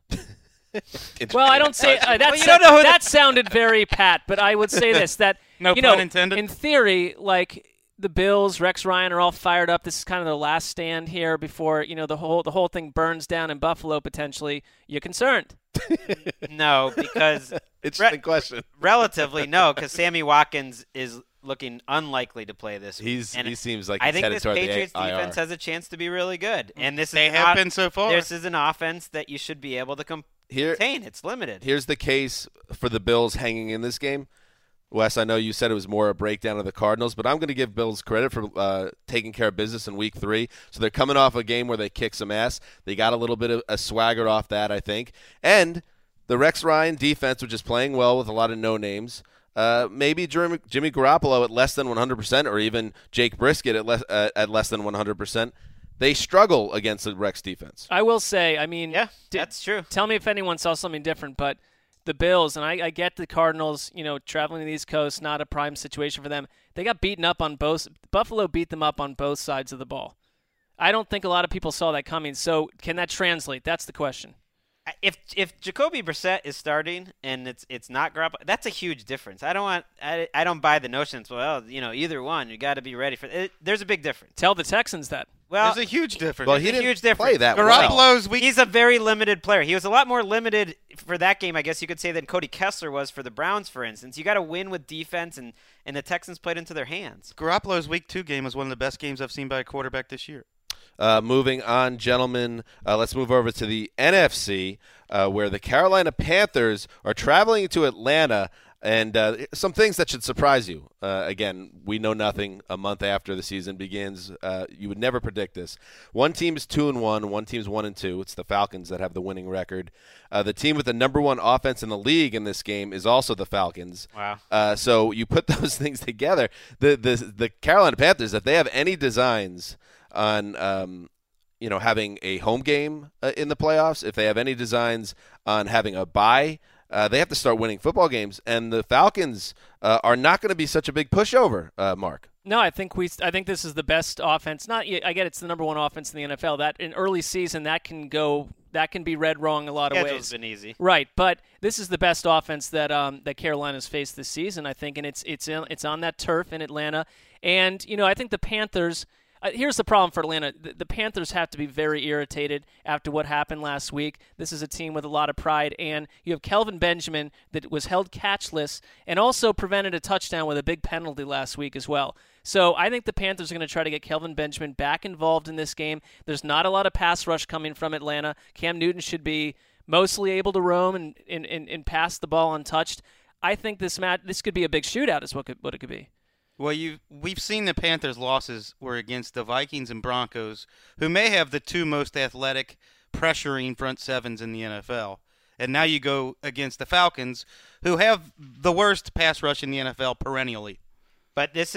Well, I don't say uh, that. Well, you don't know who that sounded very pat, but I would say this: that No you pun know, intended. in theory, like the Bills, Rex Ryan are all fired up. This is kind of their last stand here before you know the whole the whole thing burns down in Buffalo potentially. You're concerned? No, because Interesting Re- question. relatively no, because Sammy Watkins is looking unlikely to play this week. He's And he seems like I he's think headed this toward Patriots the A- defense I R. has a chance to be really good, and this They is have not- been so far. This is an offense that you should be able to Here- contain. It's limited. Here's the case for the Bills hanging in this game. Wes, I know you said it was more a breakdown of the Cardinals, but I'm going to give Bills credit for uh, taking care of business in week three. So they're coming off a game where they kicked some ass. They got a little bit of a swagger off that, I think. And the Rex Ryan defense, which is playing well with a lot of no-names, uh, maybe Jimmy, Jimmy Garoppolo at less than one hundred percent or even Jake Brisket at less, uh, at less than one hundred percent. They struggle against the Rex defense. I will say, I mean, Yeah, di- that's true. Tell me if anyone saw something different, but the Bills, and I, I get the Cardinals, you know, traveling to the East Coast, not a prime situation for them. They got beaten up on both. Buffalo beat them up on both sides of the ball. I don't think a lot of people saw that coming. So can that translate? That's the question. If if Jacoby Brissett is starting and it's it's not Garoppolo, that's a huge difference. I don't want I, I don't buy the notion. Well, you know, either one, you got to be ready for it. There's a big difference. Tell the Texans that. Well, There's a huge difference. Well, There's he a didn't huge play difference. that well. Garoppolo's week. he's a very limited player. He was a lot more limited for that game, I guess you could say, than Cody Kessler was for the Browns, for instance. You got to win with defense, and and the Texans played into their hands. Garoppolo's week two game was one of the best games I've seen by a quarterback this year. Uh, moving on, gentlemen, uh, let's move over to the N F C, uh, where the Carolina Panthers are traveling to Atlanta, and uh, some things that should surprise you. Uh, again, we know nothing a month after the season begins. Uh, you would never predict this. One team is two and one, one team's one and two. It's the Falcons that have the winning record. Uh, the team with the number one offense in the league in this game is also the Falcons. Wow. Uh, so you put those things together. The the the Carolina Panthers, if they have any designs on um, you know having a home game uh, in the playoffs, if they have any designs on having a bye, uh, they have to start winning football games. And the Falcons uh, are not going to be such a big pushover, uh, Mark. No, I think we. I think this is the best offense. Not. I get it's the number one offense in the N F L. That in early season, that can go. That can be read wrong a lot of Schedule's ways. been easy. Right, but this is the best offense that um, that Carolina's faced this season, I think, and it's it's in, it's on that turf in Atlanta. And you know, I think the Panthers. Uh, here's the problem for Atlanta. The, the Panthers have to be very irritated after what happened last week. This is a team with a lot of pride, and you have Kelvin Benjamin that was held catchless and also prevented a touchdown with a big penalty last week as well. So I think the Panthers are going to try to get Kelvin Benjamin back involved in this game. There's not a lot of pass rush coming from Atlanta. Cam Newton should be mostly able to roam and, and, and, and pass the ball untouched. I think this match, this could be a big shootout is what, could, what it could be. Well, you we've seen the Panthers' losses were against the Vikings and Broncos, who may have the two most athletic, pressuring front sevens in the N F L. And now you go against the Falcons, who have the worst pass rush in the N F L perennially. But this is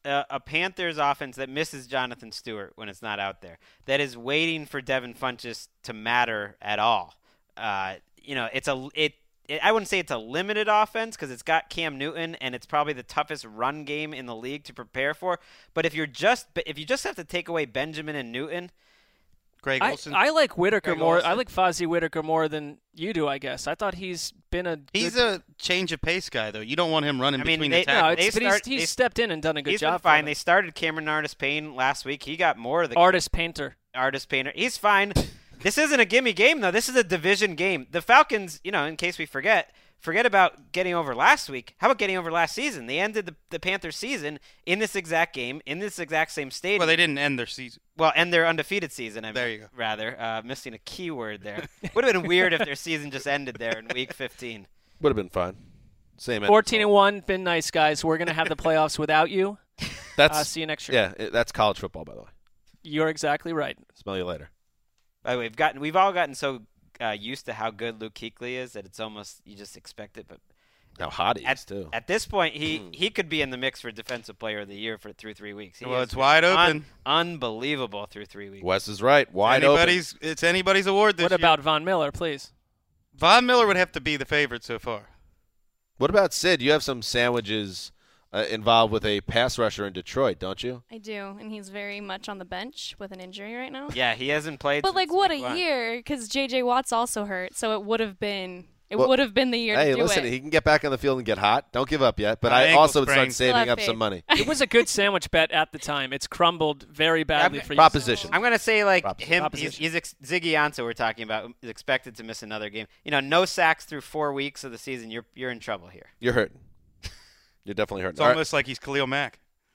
a, a Panthers offense that misses Jonathan Stewart when it's not out there, that is waiting for Devin Funchess to matter at all. Uh, you know, it's a it. it I wouldn't say it's a limited offense because it's got Cam Newton and it's probably the toughest run game in the league to prepare for. But if you're just if you just have to take away Benjamin and Newton. Greg I, Olsen. I like Whitaker Greg more. Olsen. I like Fozzie Whitaker more than you do, I guess. I thought he's been a. He's good, a change of pace guy, though. You don't want him running I mean, between they- the no, tackles. it's, They but start- he's, he's they- stepped in and done a good He's job. been for fine. them. They started Cameron Artis-Payne last week. He got more of the Artist painter. artist painter. He's fine. This isn't a gimme game, though. This is a division game. The Falcons, you know, in case we forget, forget about getting over last week. How about getting over last season? They ended the, the Panthers season in this exact game, in this exact same stadium. Well, they didn't end their season. Well, and their undefeated season. I There mean, you go. Rather, uh, missing a key word there. Would have been weird if their season just ended there in week fifteen. Would have been fine. Same. end Fourteen and result. one. Been nice, guys. We're gonna have the playoffs without you. That's Uh, see you next year. yeah. it- That's college football, by the way. You're exactly right. Smell you later. By the way, we've gotten we've all gotten so uh, used to how good Luke Kuechly is that it's almost you just expect it. But How hot he is at, too. at this point, he, he could be in the mix for Defensive Player of the Year for through three weeks. He Well, has it's been wide un- open. unbelievable through three weeks. Wes is right. Wide open. anybody's, It's anybody's award this What year. about Von Miller, please? Von Miller would have to be the favorite so far. What about Sid? You have some sandwiches uh, involved with a pass rusher in Detroit, don't you? I do, and he's very much on the bench with an injury right now. Yeah, he hasn't played. But like, since what week a one. year! Because J J Watt's also hurt, so it would have been it Well, would have been the year Hey, to do listen, it. he can get back on the field and get hot. Don't give up yet. But Uh, I ankle also would start sprain. Still saving have up faith. some money. It was a good sandwich bet at the time. It's crumbled very badly I'm- for you. Proposition. I'm gonna say like Proposition. him. He's, Proposition. he's ex- Ziggy Ansah. We're talking about is expected to miss another game. You know, no sacks through four weeks of the season. You're you're in trouble here. You're hurting. You're definitely hurting. It's All right. almost like he's Khalil Mack.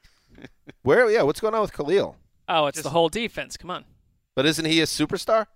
Where? Yeah. What's going on with Khalil? Oh, it's Just- the whole defense. Come on. But isn't he a superstar?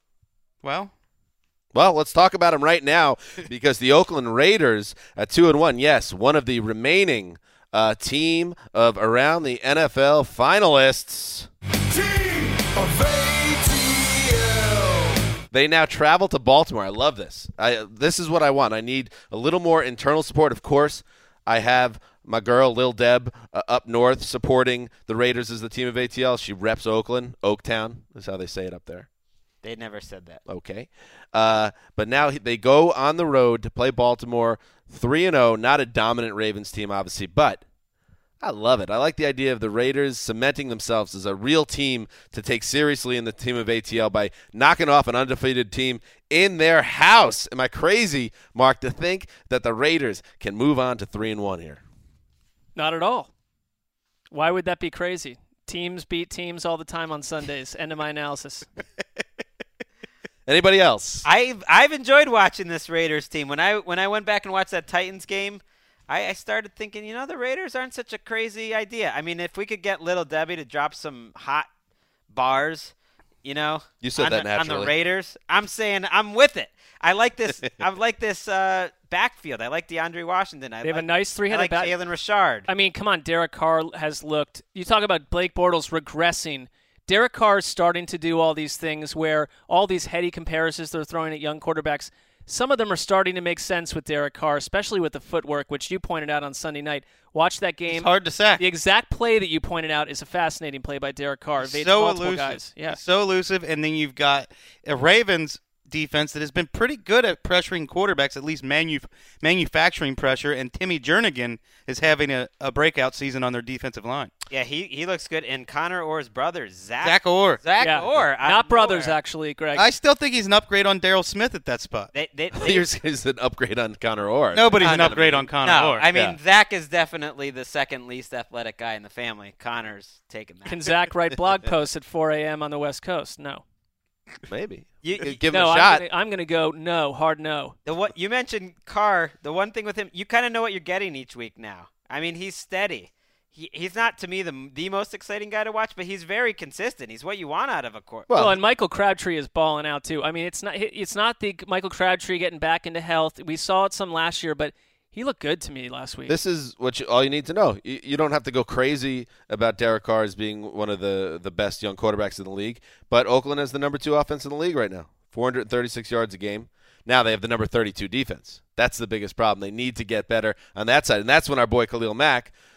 Well, Well, let's talk about him right now because the Oakland Raiders at two and one. Yes, one of the remaining uh, team of around the N F L finalists. Team of A T L. They now travel to Baltimore. I love this. I, this is what I want. I need a little more internal support. Of course, I have my girl, Lil Deb, uh, up north supporting the Raiders as the team of A T L. She reps Oakland. Oaktown is how they say it up there. They never said that. Okay. Uh, but now he- they go on the road to play Baltimore three and oh. Not a dominant Ravens team, obviously, but I love it. I like the idea of the Raiders cementing themselves as a real team to take seriously in the team of A T L by knocking off an undefeated team in their house. Am I crazy, Mark, to think that the Raiders can move on to three and one here? Not at all. Why would that be crazy? Teams beat teams all the time on Sundays. End of my analysis. Anybody else? I've I've enjoyed watching this Raiders team. When I when I went back and watched that Titans game, I, I started thinking, you know, the Raiders aren't such a crazy idea. I mean, if we could get Little Debbie to drop some hot bars, you know, You said on that the, on the naturally. Raiders, I'm saying I'm with it. I like this. I like this uh, backfield. I like DeAndre Washington. I They have like, a nice I three-headed like back. Jalen Richard. I mean, come on. Derek Carr has looked. You talk about Blake Bortles regressing. Derek Carr is starting to do all these things where all these heady comparisons they're throwing at young quarterbacks, some of them are starting to make sense with Derek Carr, especially with the footwork, which you pointed out on Sunday night. Watch that game. it's hard to sack. The exact play that you pointed out is a fascinating play by Derek Carr. He's Evades so multiple elusive. guys. Yeah. He's so elusive, and then you've got a Ravens defense that has been pretty good at pressuring quarterbacks, at least manu- manufacturing pressure, and Timmy Jernigan is having a, a breakout season on their defensive line. Yeah, he he looks good. And Connor Orr's brother, Zach. Zach Orr. Zach Yeah. Orr. out Not of brothers, nowhere. actually, Greg. I still think he's an upgrade on Daryl Smith at that spot. They, they, they, Here's, here's an upgrade on Connor Orr. Nobody's Not an gonna upgrade be- on Connor no, Orr. I mean, Yeah. Zach is definitely the second least athletic guy in the family. Connor's taking that. Can Zach write blog posts at four a.m. on the West Coast? No. Maybe. You- Give you- him no, a shot. I'm gonna, I'm gonna go no, hard no. The what you mentioned Carr, the one thing with him, you kind of know what you're getting each week now. I mean, he's steady. He, he's not to me the the most exciting guy to watch, but he's very consistent. He's what you want out of a court. Well, Well, and Michael Crabtree is balling out too. I mean, it's not it's not the Michael Crabtree getting back into health. We saw it some last year, but he looked good to me last week. This is what you, all you need to know. You, you don't have to go crazy about Derek Carr as being one of the, the best young quarterbacks in the league, but Oakland has the number two offense in the league right now, four hundred thirty-six yards a game. Now they have the number thirty-two defense. That's the biggest problem. They need to get better on that side, and that's when our boy Khalil Mack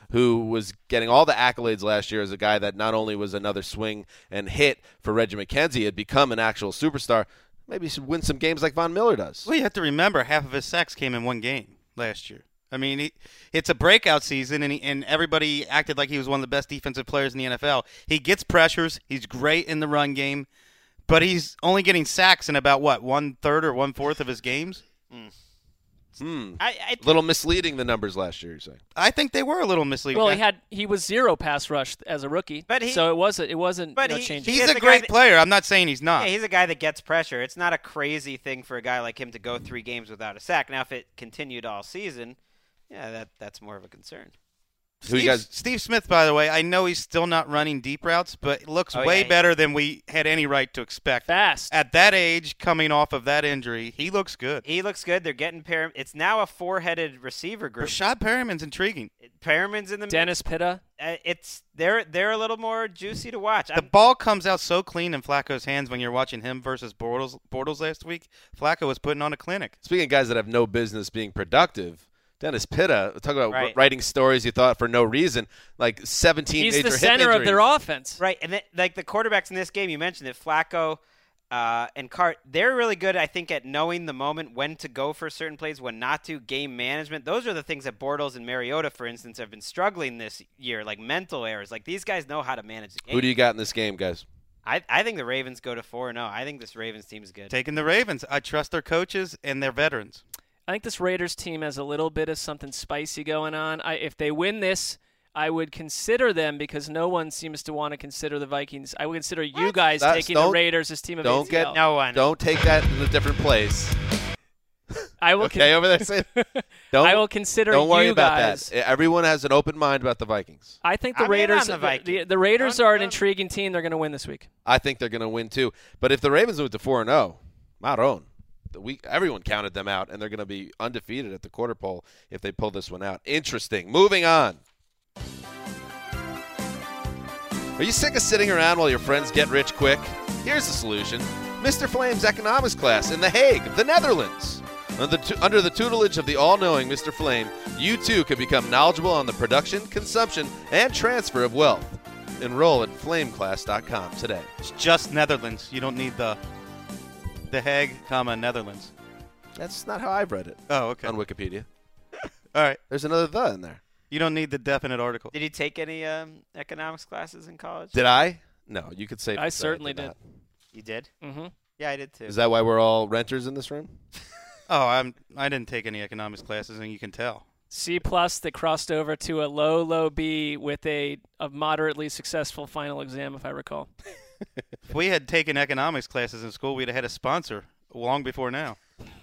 who was getting all the accolades last year as a guy that not only was another swing and hit for Reggie McKenzie, had become an actual superstar. Maybe he should win some games like Von Miller does. Well, you have to remember half of his sacks came in one game last year. I mean, he, it's a breakout season, and, he, and everybody acted like he was one of the best defensive players in the N F L. He gets pressures. He's great in the run game, but he's only getting sacks in about, what, one-third or one-fourth of his games? Mm. Hmm. I, I A little misleading, the numbers last year, you're saying. I think they were a little misleading. Well, he had he was zero pass rush as a rookie, But he- so it wasn't it wasn't but no he- change. he He's is a the guy great that- player. I'm not saying he's not. Yeah, he's a guy that gets pressure. It's not a crazy thing for a guy like him to go three games without a sack. Now, if it continued all season, yeah, that that's more of a concern. Who you Steve, guys? Steve Smith, by the way, I know he's still not running deep routes, but it looks Oh, way yeah. better than we had any right to expect. Fast. At that age, coming off of that injury, he looks good. He looks good. They're getting Perriman. It's now a four-headed receiver group. Rashad Perriman's intriguing. Perriman's in the Dennis Pitta. Uh, it's they're they're a little more juicy to watch. The I'm- ball comes out so clean in Flacco's hands when you're watching him versus Bortles, Bortles last week. Flacco was putting on a clinic. Speaking of guys that have no business being productive, Dennis Pitta, talk about Right. writing stories you thought for no reason, like seventeen He's major the hip center of injuries. their offense. Right, and then, like the quarterbacks in this game, you mentioned it, Flacco uh, and Cart. They're really good, I think, at knowing the moment when to go for certain plays, when not to. Game management. Those are the things that Bortles and Mariota, for instance, have been struggling this year, like mental errors. Like these guys know how to manage the game. Who do you got in this game, guys? I, I think the Ravens go to four and oh. I think this Ravens team is good. Taking the Ravens. I trust their coaches and their veterans. I think this Raiders team has a little bit of something spicy going on. I, if they win this, I would consider them because no one seems to want to consider the Vikings. I would consider you guys That's- taking the don't- Raiders as team of Don't A T L. get No one. Don't take that in a different place. I will. Okay, over there. Say, don't, I will consider Don't worry you about guys. that. Everyone has an open mind about the Vikings. I think the I'm in Raiders. on the Vikings. the, the Raiders Don't- are an don't- intriguing team. They're going to win this week. I think they're going to win too. But if the Ravens move to four and zero, Maroon, the week everyone counted them out, and they're going to be undefeated at the quarter pole if they pull this one out. Interesting. Moving on. Are you sick of sitting around while your friends get rich quick? Here's the solution: Mister Flame's economics class in The Hague, the Netherlands. Under the, tu- under the tutelage of the all-knowing Mister Flame, you too can become knowledgeable on the production, consumption, and transfer of wealth. Enroll at flame class dot com today. It's just Netherlands. You don't need the the Hague, comma, Netherlands. That's not how I've read it Oh, okay. on Wikipedia. All right. There's another "the" in there. You don't need the definite article. Did you take any um, economics classes in college? Did I? No, you could say. I certainly did. not. You did? Mm-hmm. Yeah, I did too. Is that why we're all renters in this room? Oh, I'm. I didn't take any economics classes, and you can tell. C plus that crossed over to a low, low B with a, a moderately successful final exam, if I recall. If we had taken economics classes in school, we'd have had a sponsor long before now.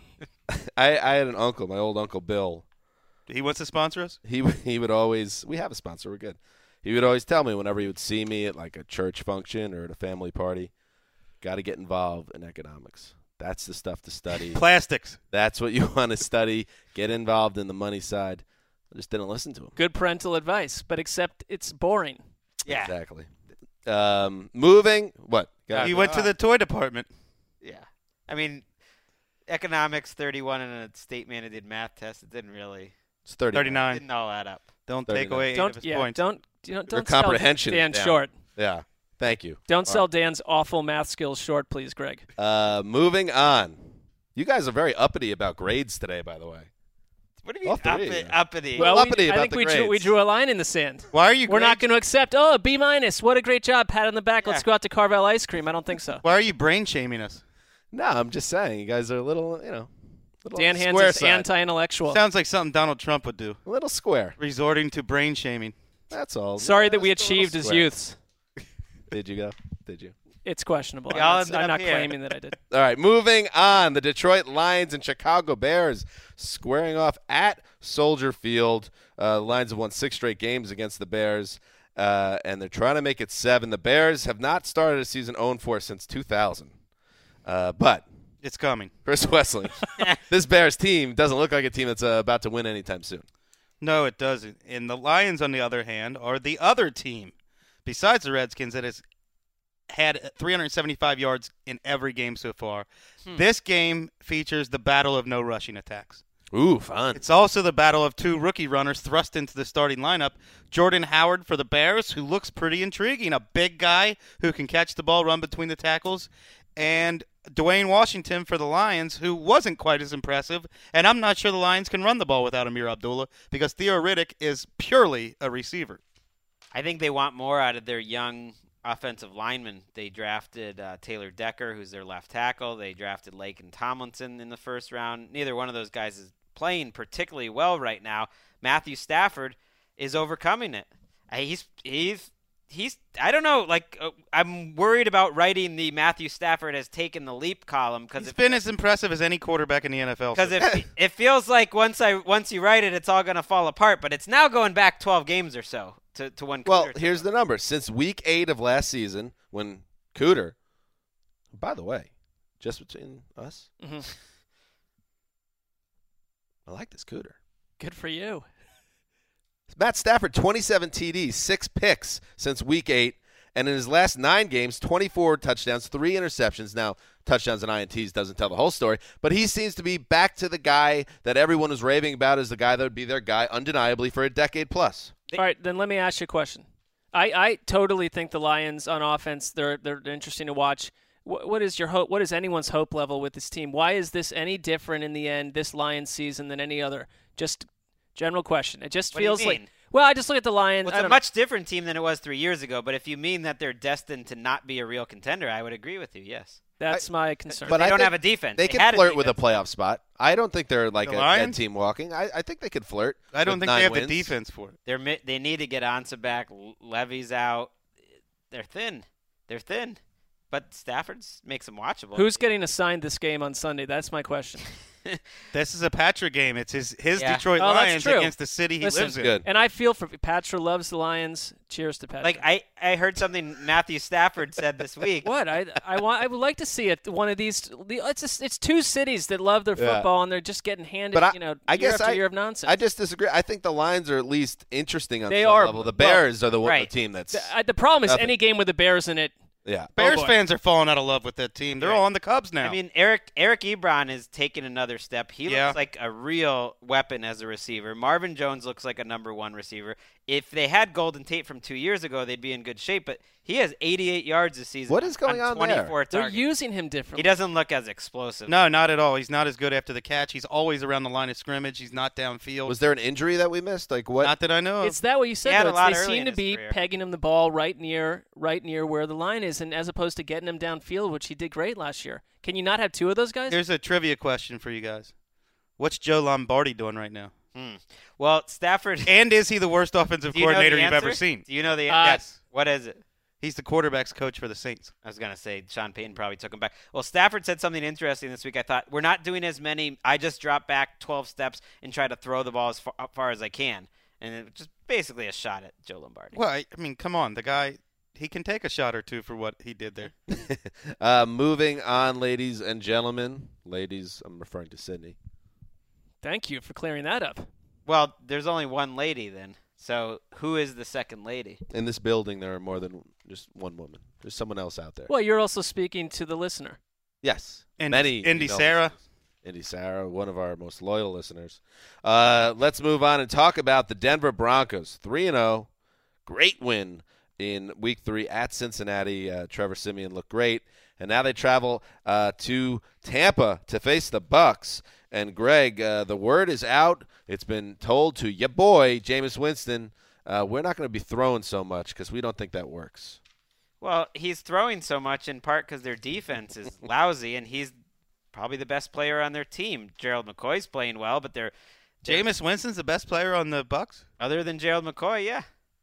I, I had an uncle, my old uncle Bill. He wants to sponsor us? He he would always. We have a sponsor. We're good. He would always tell me whenever he would see me at like a church function or at a family party, got to get involved in economics. That's the stuff to study. Plastics. That's what you want to study. Get involved in the money side. I just didn't listen to him. Good parental advice, but except it's boring. Yeah. Exactly. Um, moving. What? Go He ahead. went to the toy department. Yeah. I mean, economics thirty-one and a state mandated math test, it didn't really It's thirty. thirty-nine. didn't all add up. Don't thirty-nine. take away eight Don't of his yeah, points. don't you know, Your don't sell comprehension is Dan down. short. Yeah. Thank you. Don't All sell Dan's awful math skills short, please, Greg. Uh, moving on. You guys are very uppity about grades today, by the way. What do you All mean three, uppity? yeah. uppity? Well, uppity we, I about think the we drew, we grades. drew a line in the sand. Why are you? We're not grade- going to accept. Oh, a B minus. What a great job. Pat on the back. Let's Yeah. go out to Carvel ice cream. I don't think so. Why are you brain shaming us? No, I'm just saying you guys are a little, you know, little Dan on the Hands square is side. anti-intellectual. Sounds like something Donald Trump would do. A little square. Resorting to brain shaming. That's all. Sorry Yeah, that we just a little achieved as square. youths. Did you go? Did you? It's questionable. We all I'm ended not, I'm up not here. claiming that I did. All right, moving on. The Detroit Lions and Chicago Bears squaring off at Soldier Field. Uh, the Lions have won six straight games against the Bears, uh, and they're trying to make it seven. The Bears have not started a season oh and four since two thousand. Uh, but It's coming. Chris Wesley, this Bears team doesn't look like a team that's uh, about to win anytime soon. No, it doesn't. And the Lions, on the other hand, are the other team, besides the Redskins, that has had three hundred seventy-five yards in every game so far. Hmm. This game features the battle of no rushing attacks. Ooh, fun. It's also the battle of two rookie runners thrust into the starting lineup. Jordan Howard for the Bears, who looks pretty intriguing, a big guy who can catch the ball, run between the tackles, and Dwayne Washington for the Lions, who wasn't quite as impressive, and I'm not sure the Lions can run the ball without Amir Abdullah because Theo Riddick is purely a receiver. I think they want more out of their young offensive linemen. They drafted uh, Taylor Decker, who's their left tackle. They drafted Laken Tomlinson in the first round. Neither one of those guys is playing particularly well right now. Matthew Stafford is overcoming it. Uh, He's he's he's I don't know. Like uh, I'm worried about writing the Matthew Stafford has taken the leap column because He's been as impressive as any quarterback in the N F L. Because it, it feels like once I once you write it, it's all going to fall apart. But it's now going back twelve games or so to to one. Well, Cooter here's the number. Since week eight of last season, when Cooter, by the way, just between us, Mm-hmm. I like this Cooter. Good for you. Matt Stafford, twenty-seven T Ds, six picks since week eight, and in his last nine games, twenty-four touchdowns, three interceptions. Now, touchdowns and I N Ts doesn't tell the whole story, but he seems to be back to the guy that everyone was raving about as the guy that would be their guy undeniably for a decade plus. All right, then let me ask you a question. I, I totally think the Lions on offense, they're they're interesting to watch. What, what is your hope? What is anyone's hope level with this team? Why is this any different in the end, this Lions season, than any other? Just general question. It just What do you feels like. mean? Well, I just look at the Lions. Well, I it's a don't- much different team than it was three years ago. But if you mean that they're destined to not be a real contender, I would agree with you. Yes, That's my concern. But they I don't think have a defense. They, They can had a flirt with a defense. playoff spot. I don't think they're like The a dead Lions? team walking. I, I think they could flirt. I don't with think nine they have wins. the defense for it. They're mi- they need to get Ansa back. L- Levy's out. They're thin. They're thin. But Stafford's makes them watchable. Who's getting assigned this game on Sunday? That's my question. This is a Patrick game. It's his his Yeah. Detroit Oh, that's Lions true. against the city he Listen, lives in. Good. And I feel for Patra loves the Lions. Cheers to Patra. Like I, I heard something Matthew Stafford said this week. What I I want I would like to see it. One of these. It's just, it's two cities that love their Yeah. football and they're just getting handed. But I, you know, I year guess after I, year of nonsense. I just disagree. I think the Lions are at least interesting on They some are, level. The well, Bears are the one right. the team that's the, uh, the problem is Nothing. any game with the Bears in it. yeah. Bears Oh, boy. fans are falling out of love with that team. They're Right. all on the Cubs now. I mean, Eric Eric Ebron is taking another step. He Yeah. looks like a real weapon as a receiver. Marvin Jones looks like a number one receiver. If they had Golden Tate from two years ago, they'd be in good shape. But he has eighty-eight yards this season. What is going on there? twenty-four They're targets. using him He differently. doesn't look as explosive. no, not at all. He's not as good after the catch. He's always around the line of scrimmage. He's not downfield. Was there an injury that we missed? Like what? Not that I know of. It's that what you said. He had though. a lot It's- early they in seem to his be career. pegging him the ball right near right near where the line is, and as opposed to getting him downfield, which he did great last year. Can you not have two of those guys? Here's a trivia question for you guys. What's Joe Lombardi doing right now? Hmm. Well, Stafford. And is he the worst offensive do you know the coordinator you've ever answer? seen? Do you know the Uh, Yes. What is it? He's the quarterback's coach for the Saints. I was going to say Sean Payton probably took him back. Well, Stafford said something interesting this week. I thought, we're not doing as many. I just drop back twelve steps and try to throw the ball as far, as far as I can. And it was just basically a shot at Joe Lombardi. Well, I, I mean, come on. The guy, he can take a shot or two for what he did there. uh, moving on, ladies and gentlemen. Ladies, I'm referring to Sydney. Thank you for clearing that up. Well, there's only one lady then. So who is the second lady? In this building, there are more than just one woman. There's someone else out there. Well, you're also speaking to the listener. Yes. And Many. Indy female Sarah. listeners. Indy Sarah, one of our most loyal listeners. Uh, let's move on and talk about the Denver Broncos. three and oh. Great win in week three at Cincinnati. Uh, Trevor Siemian looked great. And now they travel uh, to Tampa to face the Bucks. And, Greg, uh, the word is out. It's been told to your boy, Jameis Winston, uh, we're not going to be throwing so much because we don't think that works. Well, he's throwing so much in part because their defense is lousy, and he's probably the best player on their team. Gerald McCoy's playing well, but they're, they're Jameis Winston's the best player on the Bucks. other than Gerald McCoy, yeah.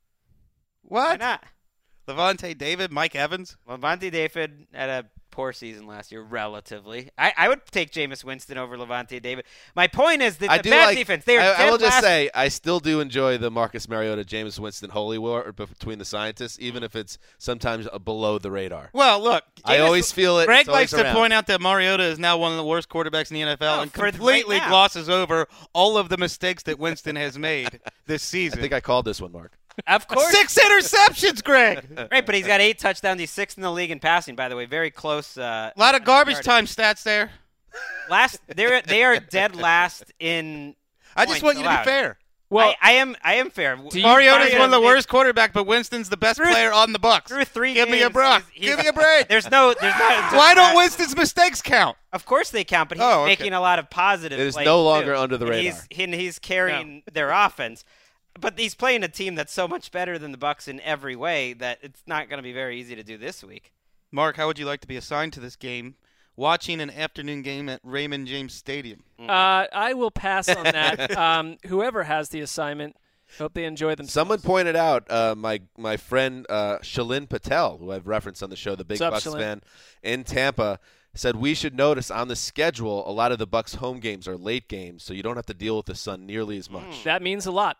Why What? not? Levante David, Mike Evans. Levante David had a poor season last year, relatively. I, I would take Jameis Winston over Levante David. My point is that I the do bad like, defense, they are I, I dead will just last. say, I still do enjoy the Marcus Mariota, Jameis Winston holy war between the scientists, even if it's sometimes uh, below the radar. Well, look. I Jameis- always feel it. Greg it's always likes to around. point out that Mariota is now one of the worst quarterbacks in the N F L No, and for- completely right now. glosses over all of the mistakes that Winston has made this I season. think I called this one, Mark. Of course. Six interceptions, Greg. Right, but he's got eight touchdowns. He's sixth in the league in passing, by the way. Very close. Uh, A lot of garbage yardage. time stats there. last. They're they are dead last in. I just want you allowed. to be fair. Well, I, I am. I am fair. Mariota's one of the worst quarterbacks, but Winston's the best through, player on the Bucs. Through three Give games, me a break. he's, he's, Give me a break. There's no. There's not. Why don't Winston's mistakes count? Of course they count, but he's oh, okay. making a lot of positive. It is plays no longer too. under the and radar. He's, and he's carrying no. their offense, but he's playing a team that's so much better than the Bucs in every way that it's not going to be very easy to do this week. Mark, how would you like to be assigned to this game? Watching an afternoon game at Raymond James Stadium. Uh, I will pass on that. um, whoever has the assignment. Hope they enjoy themselves. Someone pointed out, uh, my my friend uh, Shalin Patel, who I've referenced on the show, the big What's Bucs up, fan in Tampa, said we should notice on the schedule a lot of the Bucs home games are late games, so you don't have to deal with the sun nearly as much. That means a lot.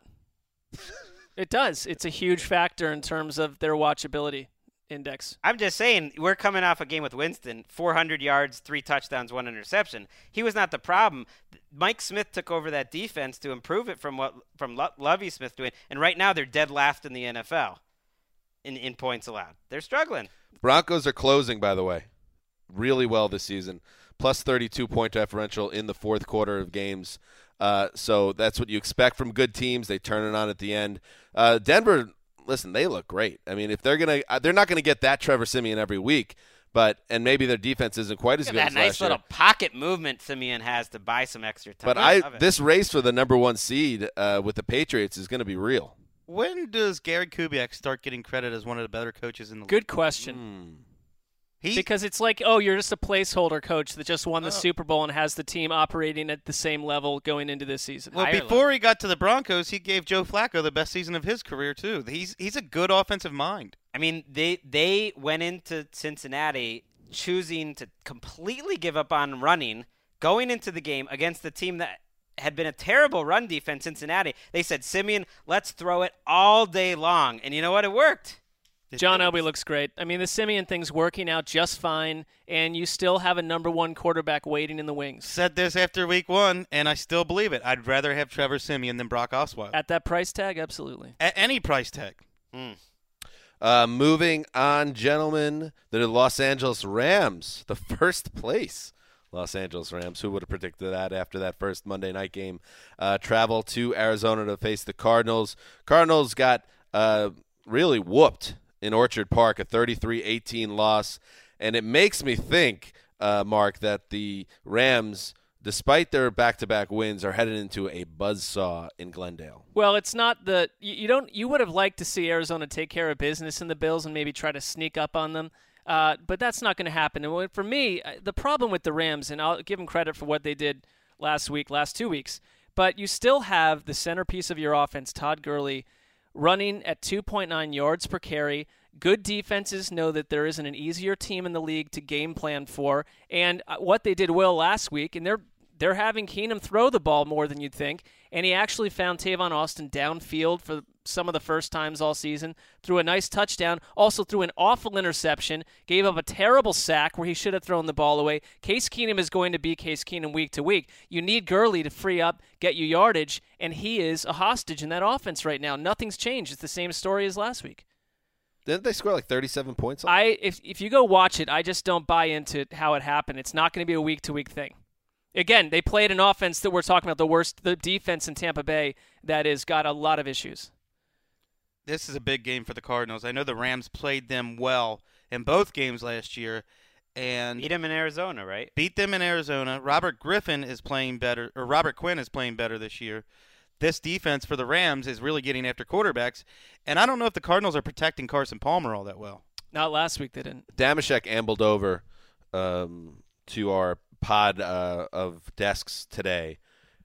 It does. It's a huge factor in terms of their watchability index. I'm just saying, we're coming off a game with Winston, four hundred yards, three touchdowns, one interception. He was not the problem. Mike Smith took over that defense to improve it from what from Lo- Lovie Smith doing, and right now they're dead last in the N F L in, in points allowed. They're struggling. Broncos are closing, by the way, really well this season. Plus thirty-two point differential in the fourth quarter of games. Uh, so that's what you expect from good teams. They turn it on at the end. Uh, Denver, listen, they look great. I mean, if they're gonna, they're not gonna get that Trevor Siemian every week, but and maybe their defense isn't quite as Look good at as that nice last little year. pocket movement Siemian has to buy some extra time. But I, this race for the number one seed uh, with the Patriots is going to be real. When does Gary Kubiak start getting credit as one of the better coaches in the league? Good question. Mm. He, because it's like, oh, you're just a placeholder coach that just won the oh. Super Bowl and has the team operating at the same level going into this season. Well, Ireland. before he got to the Broncos, he gave Joe Flacco the best season of his career, too. He's he's a good offensive mind. I mean, they they went into Cincinnati choosing to completely give up on running, going into the game against the team that had been a terrible run defense, Cincinnati. They said, Siemian, let's throw it all day long. And you know what? It worked. John Elway looks great. I mean, the Siemian thing's working out just fine, and you still have a number one quarterback waiting in the wings. Said this after week one, and I still believe it. I'd rather have Trevor Siemian than Brock Osweiler. At that price tag, absolutely. At any price tag. Mm. Uh, moving on, gentlemen, the Los Angeles Rams, the first place Los Angeles Rams. Who would have predicted that after that first Monday night game? Uh, travel to Arizona to face the Cardinals. Cardinals got uh, really whooped in Orchard Park, a thirty-three eighteen loss. And it makes me think, uh, Mark, that the Rams, despite their back-to-back wins, are headed into a buzzsaw in Glendale. Well, it's not the you, you don't you would have liked to see Arizona take care of business in the Bills and maybe try to sneak up on them. Uh, but that's not going to happen. And for me, the problem with the Rams, and I'll give them credit for what they did last week, last two weeks, but you still have the centerpiece of your offense, Todd Gurley, running at two point nine yards per carry. Good defenses know that there isn't an easier team in the league to game plan for. And what they did well last week, and they're they're having Keenum throw the ball more than you'd think, and he actually found Tavon Austin downfield for some of the first times all season, threw a nice touchdown, also threw an awful interception, gave up a terrible sack where he should have thrown the ball away. Case Keenum is going to be Case Keenum week to week. You need Gurley to free up, get you yardage, and he is a hostage in that offense right now. Nothing's changed. It's the same story as last week. Didn't they score like thirty-seven points? I if if you go watch it, I just don't buy into how it happened. It's not going to be a week-to-week thing. Again, they played an offense that we're talking about, the worst, the defense in Tampa Bay that has got a lot of issues. This is a big game for the Cardinals. I know the Rams played them well in both games last year. And beat them in Arizona, right? Beat them in Arizona. Robert Griffin is playing better, or Robert Quinn is playing better this year. This defense for the Rams is really getting after quarterbacks. And I don't know if the Cardinals are protecting Carson Palmer all that well. Not last week, they didn't. Damashek ambled over um, to our pod uh, of desks today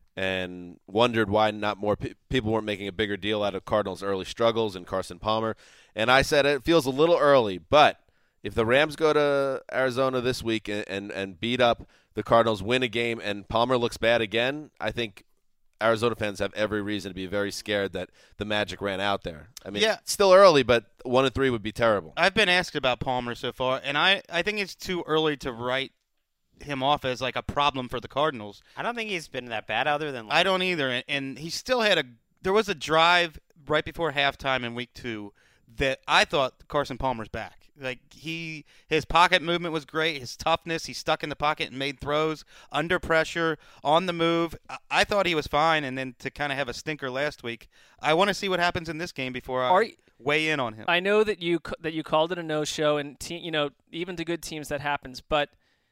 and wondered why not more pe- people weren't making a bigger deal out of Cardinals' early struggles and Carson Palmer. And I said it feels a little early, but if the Rams go to Arizona this week and, and, and beat up the Cardinals, win a game, and Palmer looks bad again, I think Arizona fans have every reason to be very scared that the magic ran out there. I mean, yeah. it's still early, but one and three would be terrible. I've been asked about Palmer so far, and I, I think it's too early to write him off as like a problem for the Cardinals. I don't think he's been that bad other than I don't either. And, and he still had a – there was a drive right before halftime in week two that I thought Carson Palmer's back. Like he, his pocket movement was great. His toughness, he stuck in the pocket and made throws under pressure, on the move. I, I thought he was fine, and then to kind of have a stinker last week. I want to see what happens in this game before I Are, weigh in on him. I know that you that you called it a no-show, and te- you know even to good teams that happens. But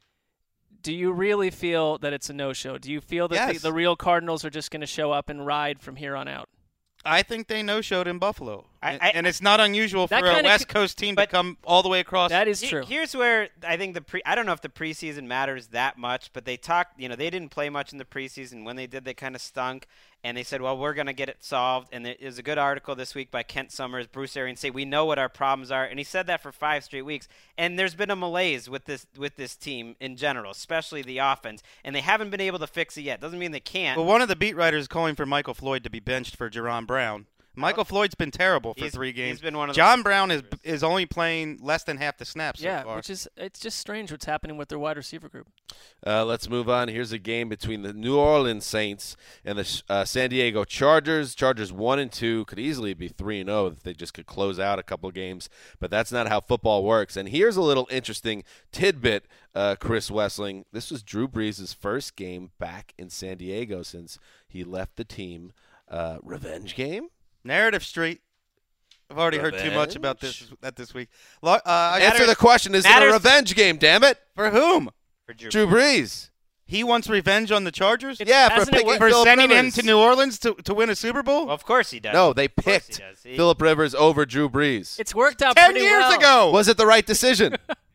do you really feel that it's a no-show? Do you feel that Yes. the, the real Cardinals are just going to show up and ride from here on out? I think they no-showed in Buffalo, I- and, I- and it's not unusual for That a kinda West c- Coast team to but- come all the way across. That is He- true. Here's where I think the pre I don't know if the preseason matters that much, but they talked, you know, they didn't play much in the preseason. When they did, they kind of stunk, and they said, well, we're going to get it solved. And there is a good article this week by Kent Summers, Bruce Arians, say we know what our problems are, and he said that for five straight weeks. And there's been a malaise with this with this team in general, especially the offense, and they haven't been able to fix it yet. Doesn't mean they can't. Well, one of the beat writers is calling for Michael Floyd to be benched for Jerron Brown. Michael Floyd's been terrible for He's- three games. he's been one of the John best Brown is receivers. is only playing less than half the snaps yeah, so far. which is it's just strange what's happening with their wide receiver group. Uh, let's move on. Here's a game between the New Orleans Saints and the uh, San Diego Chargers. Chargers one and two could easily be three and zero if they just could close out a couple games, but that's not how football works. And here's a little interesting tidbit, uh, Chris Wessling. This was Drew Brees' first game back in San Diego since he left the team. Uh, revenge game. Narrative Street. I've already heard too much about this Revenge? at this week. Lo- Uh, I Answer the question. Is it a matters- revenge game? Damn it, for whom? For Drew Drew Brees. He wants revenge on the Chargers Yeah, for hasn't it picking worked- for Phillip sending him Rivers. to New Orleans to, to win a Super Bowl. Well, of course he does. No, they Of course he picked does. He- Phillip Rivers over Drew Brees. It's worked out Ten pretty years well. ago. Was it the right decision?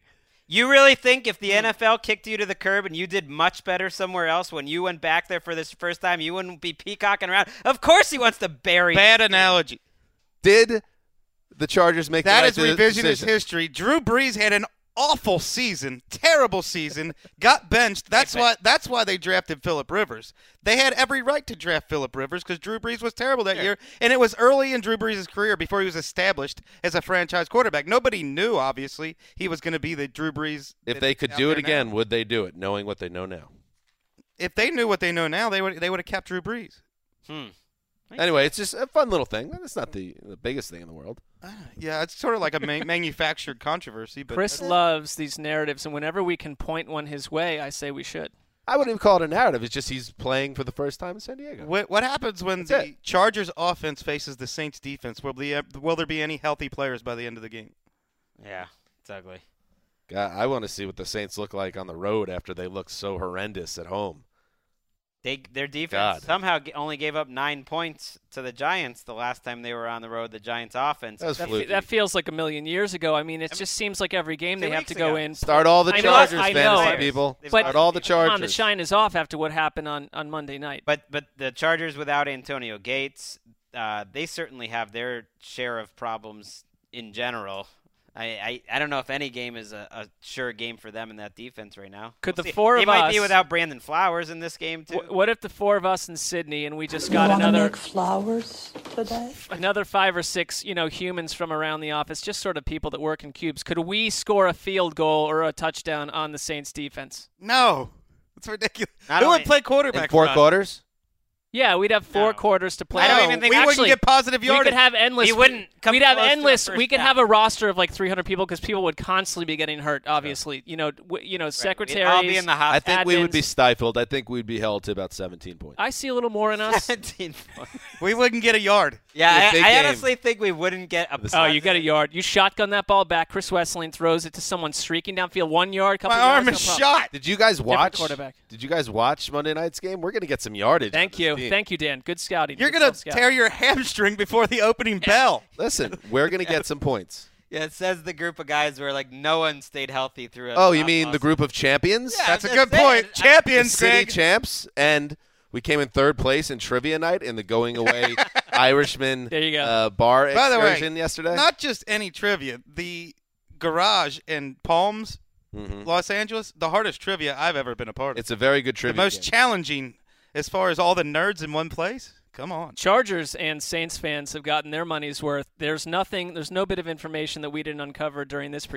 You really think if the N F L kicked you to the curb and you did much better somewhere else when you went back there for this first time, you wouldn't be peacocking around? Of course he wants to bury Bad this team. analogy. Did the Chargers make That the is right de- revisionist decision? history. Drew Brees had an awful season, terrible season, got benched. That's Hey, why that's why they drafted Phillip Rivers. They had every right to draft Phillip Rivers because Drew Brees was terrible that year, and it was early in Drew Brees' career before he was established as a franchise quarterback. Nobody knew, obviously, he was going to be the Drew Brees. If that they is could out do it there again, now. would they do it, knowing what they know now? If they knew what they know now, they would they would have kept Drew Brees. Hmm. Anyway, it's just a fun little thing. It's not the, the biggest thing in the world. Yeah, it's sort of like a ma- manufactured controversy. But Chris loves these narratives, and whenever we can point one his way, I say we should. I wouldn't even call it a narrative. It's just he's playing for the first time in San Diego. What, what happens when That's the it. Chargers offense faces the Saints defense? Will, the, will there be any healthy players by the end of the game? Yeah, it's ugly. God, I want to see what the Saints look like on the road after they look so horrendous at home. They their defense God. somehow g- only gave up nine points to the Giants the last time they were on the road. The Giants' offense. That was That, fe- fluky. that feels like a million years ago. I mean, it just seems like every game two they have weeks to go ago. in. Start all the I know, Chargers, I know. fantasy people. They've But- Start all the Come on, the Chargers. shine is off after what happened on, on Monday night. But but the Chargers without Antonio Gates, uh, they certainly have their share of problems in general. I, I, I don't know if any game is a, a sure game for them in that defense right now. Could We'll the see. four they of might us- be without Brandon Flowers in this game too. Wh- what if the four of us in Sydney and we just You got wanna another make flowers today? another five or six, you know, humans from around the office, just sort of people that work in cubes? Could we score a field goal or a touchdown on the Saints defense? No. It's ridiculous. Not Who only- would play quarterback In four for us? quarters? Yeah, we'd have four No. quarters to play. I don't No, even think we actually- wouldn't get positive We yardage. could have endless. He wouldn't come We'd have close to a endless. first We could down. have a roster of like three hundred people because people would constantly be getting hurt. Obviously, you know, w- you know, secretaries. We'd all be in the I hot. think we would be admins. stifled. I think we'd be held to about seventeen points. I see a little more in us. seventeen points. we wouldn't get a yard. Yeah, Be a I, big I game. honestly think we wouldn't get a. Oh, you got a yard. You shotgun that ball back. Chris Wessling throws it to someone streaking downfield, one yard. Couple My arm yards, is no problem. shot. Did you guys watch? quarterback. Did you guys watch Monday night's game? We're going to get some yardage. Thank on this you, team. thank you, Dan. Good scouting. You're Good going to scout. tear your hamstring before the opening bell. Listen, we're going to get some points. Yeah, it says the group of guys where like no one stayed healthy through. A Oh, you stop mean loss. the group of champions? Yeah, That's a that's good it. point. I- The Champions, city Greg. champs, and we came in third place in trivia night in the going away Irishman There you go. uh, bar By the way, excursion yesterday. Not just any trivia. The garage in Palms, Mhm. Los Angeles, the hardest trivia I've ever been a part of. It's a very good the trivia. most game. challenging as far as all the nerds in one place. Come on. Chargers and Saints fans have gotten their money's worth. There's nothing. There's no bit of information that we didn't uncover during this preview.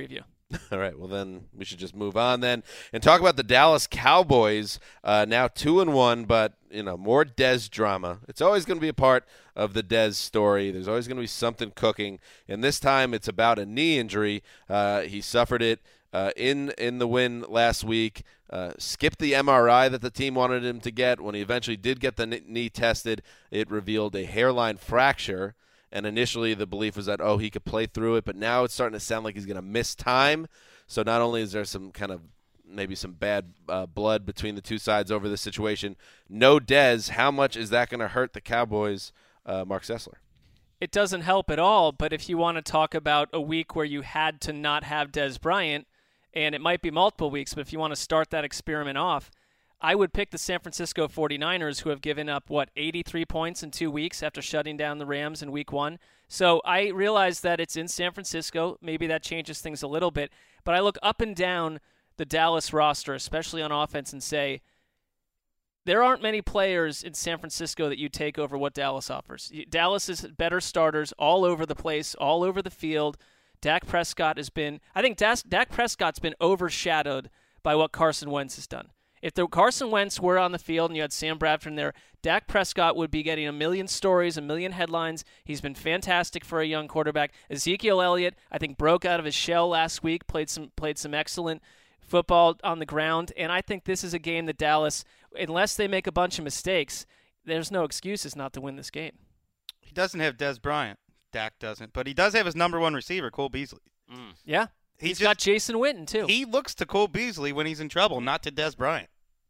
All right, well then we should just move on then and talk about the Dallas Cowboys. Uh, now two and one, but you know more Dez drama. It's always going to be a part of the Dez story. There's always going to be something cooking, and this time it's about a knee injury. Uh, he suffered it uh, in in the win last week. Uh, skipped the M R I that the team wanted him to get. When he eventually did get the knee tested, it revealed a hairline fracture. And initially the belief was that, oh, he could play through it, but now it's starting to sound like he's going to miss time. So not only is there some kind of maybe some bad uh, blood between the two sides over this situation, no Dez, how much is that going to hurt the Cowboys, uh, Mark Sessler? It doesn't help at all, but if you want to talk about a week where you had to not have Dez Bryant, and it might be multiple weeks, but if you want to start that experiment off, I would pick the San Francisco forty-niners, who have given up, what, eighty-three points in two weeks after shutting down the Rams in week one. So I realize that it's in San Francisco. Maybe that changes things a little bit. But I look up and down the Dallas roster, especially on offense, and say, there aren't many players in San Francisco that you take over what Dallas offers. Dallas is better starters all over the place, all over the field. Dak Prescott has been – I think Dak Prescott's been overshadowed by what Carson Wentz has done. If the Carson Wentz were on the field and you had Sam Bradford in there, Dak Prescott would be getting a million stories, a million headlines. He's been fantastic for a young quarterback. Ezekiel Elliott, I think, broke out of his shell last week, played some played some excellent football on the ground, and I think this is a game that Dallas, unless they make a bunch of mistakes, there's no excuses not to win this game. He doesn't have Dez Bryant. Dak doesn't, but he does have his number one receiver, Cole Beasley. Mm. Yeah, he he's just, got Jason Witten too. He looks to Cole Beasley when he's in trouble, not to Dez Bryant.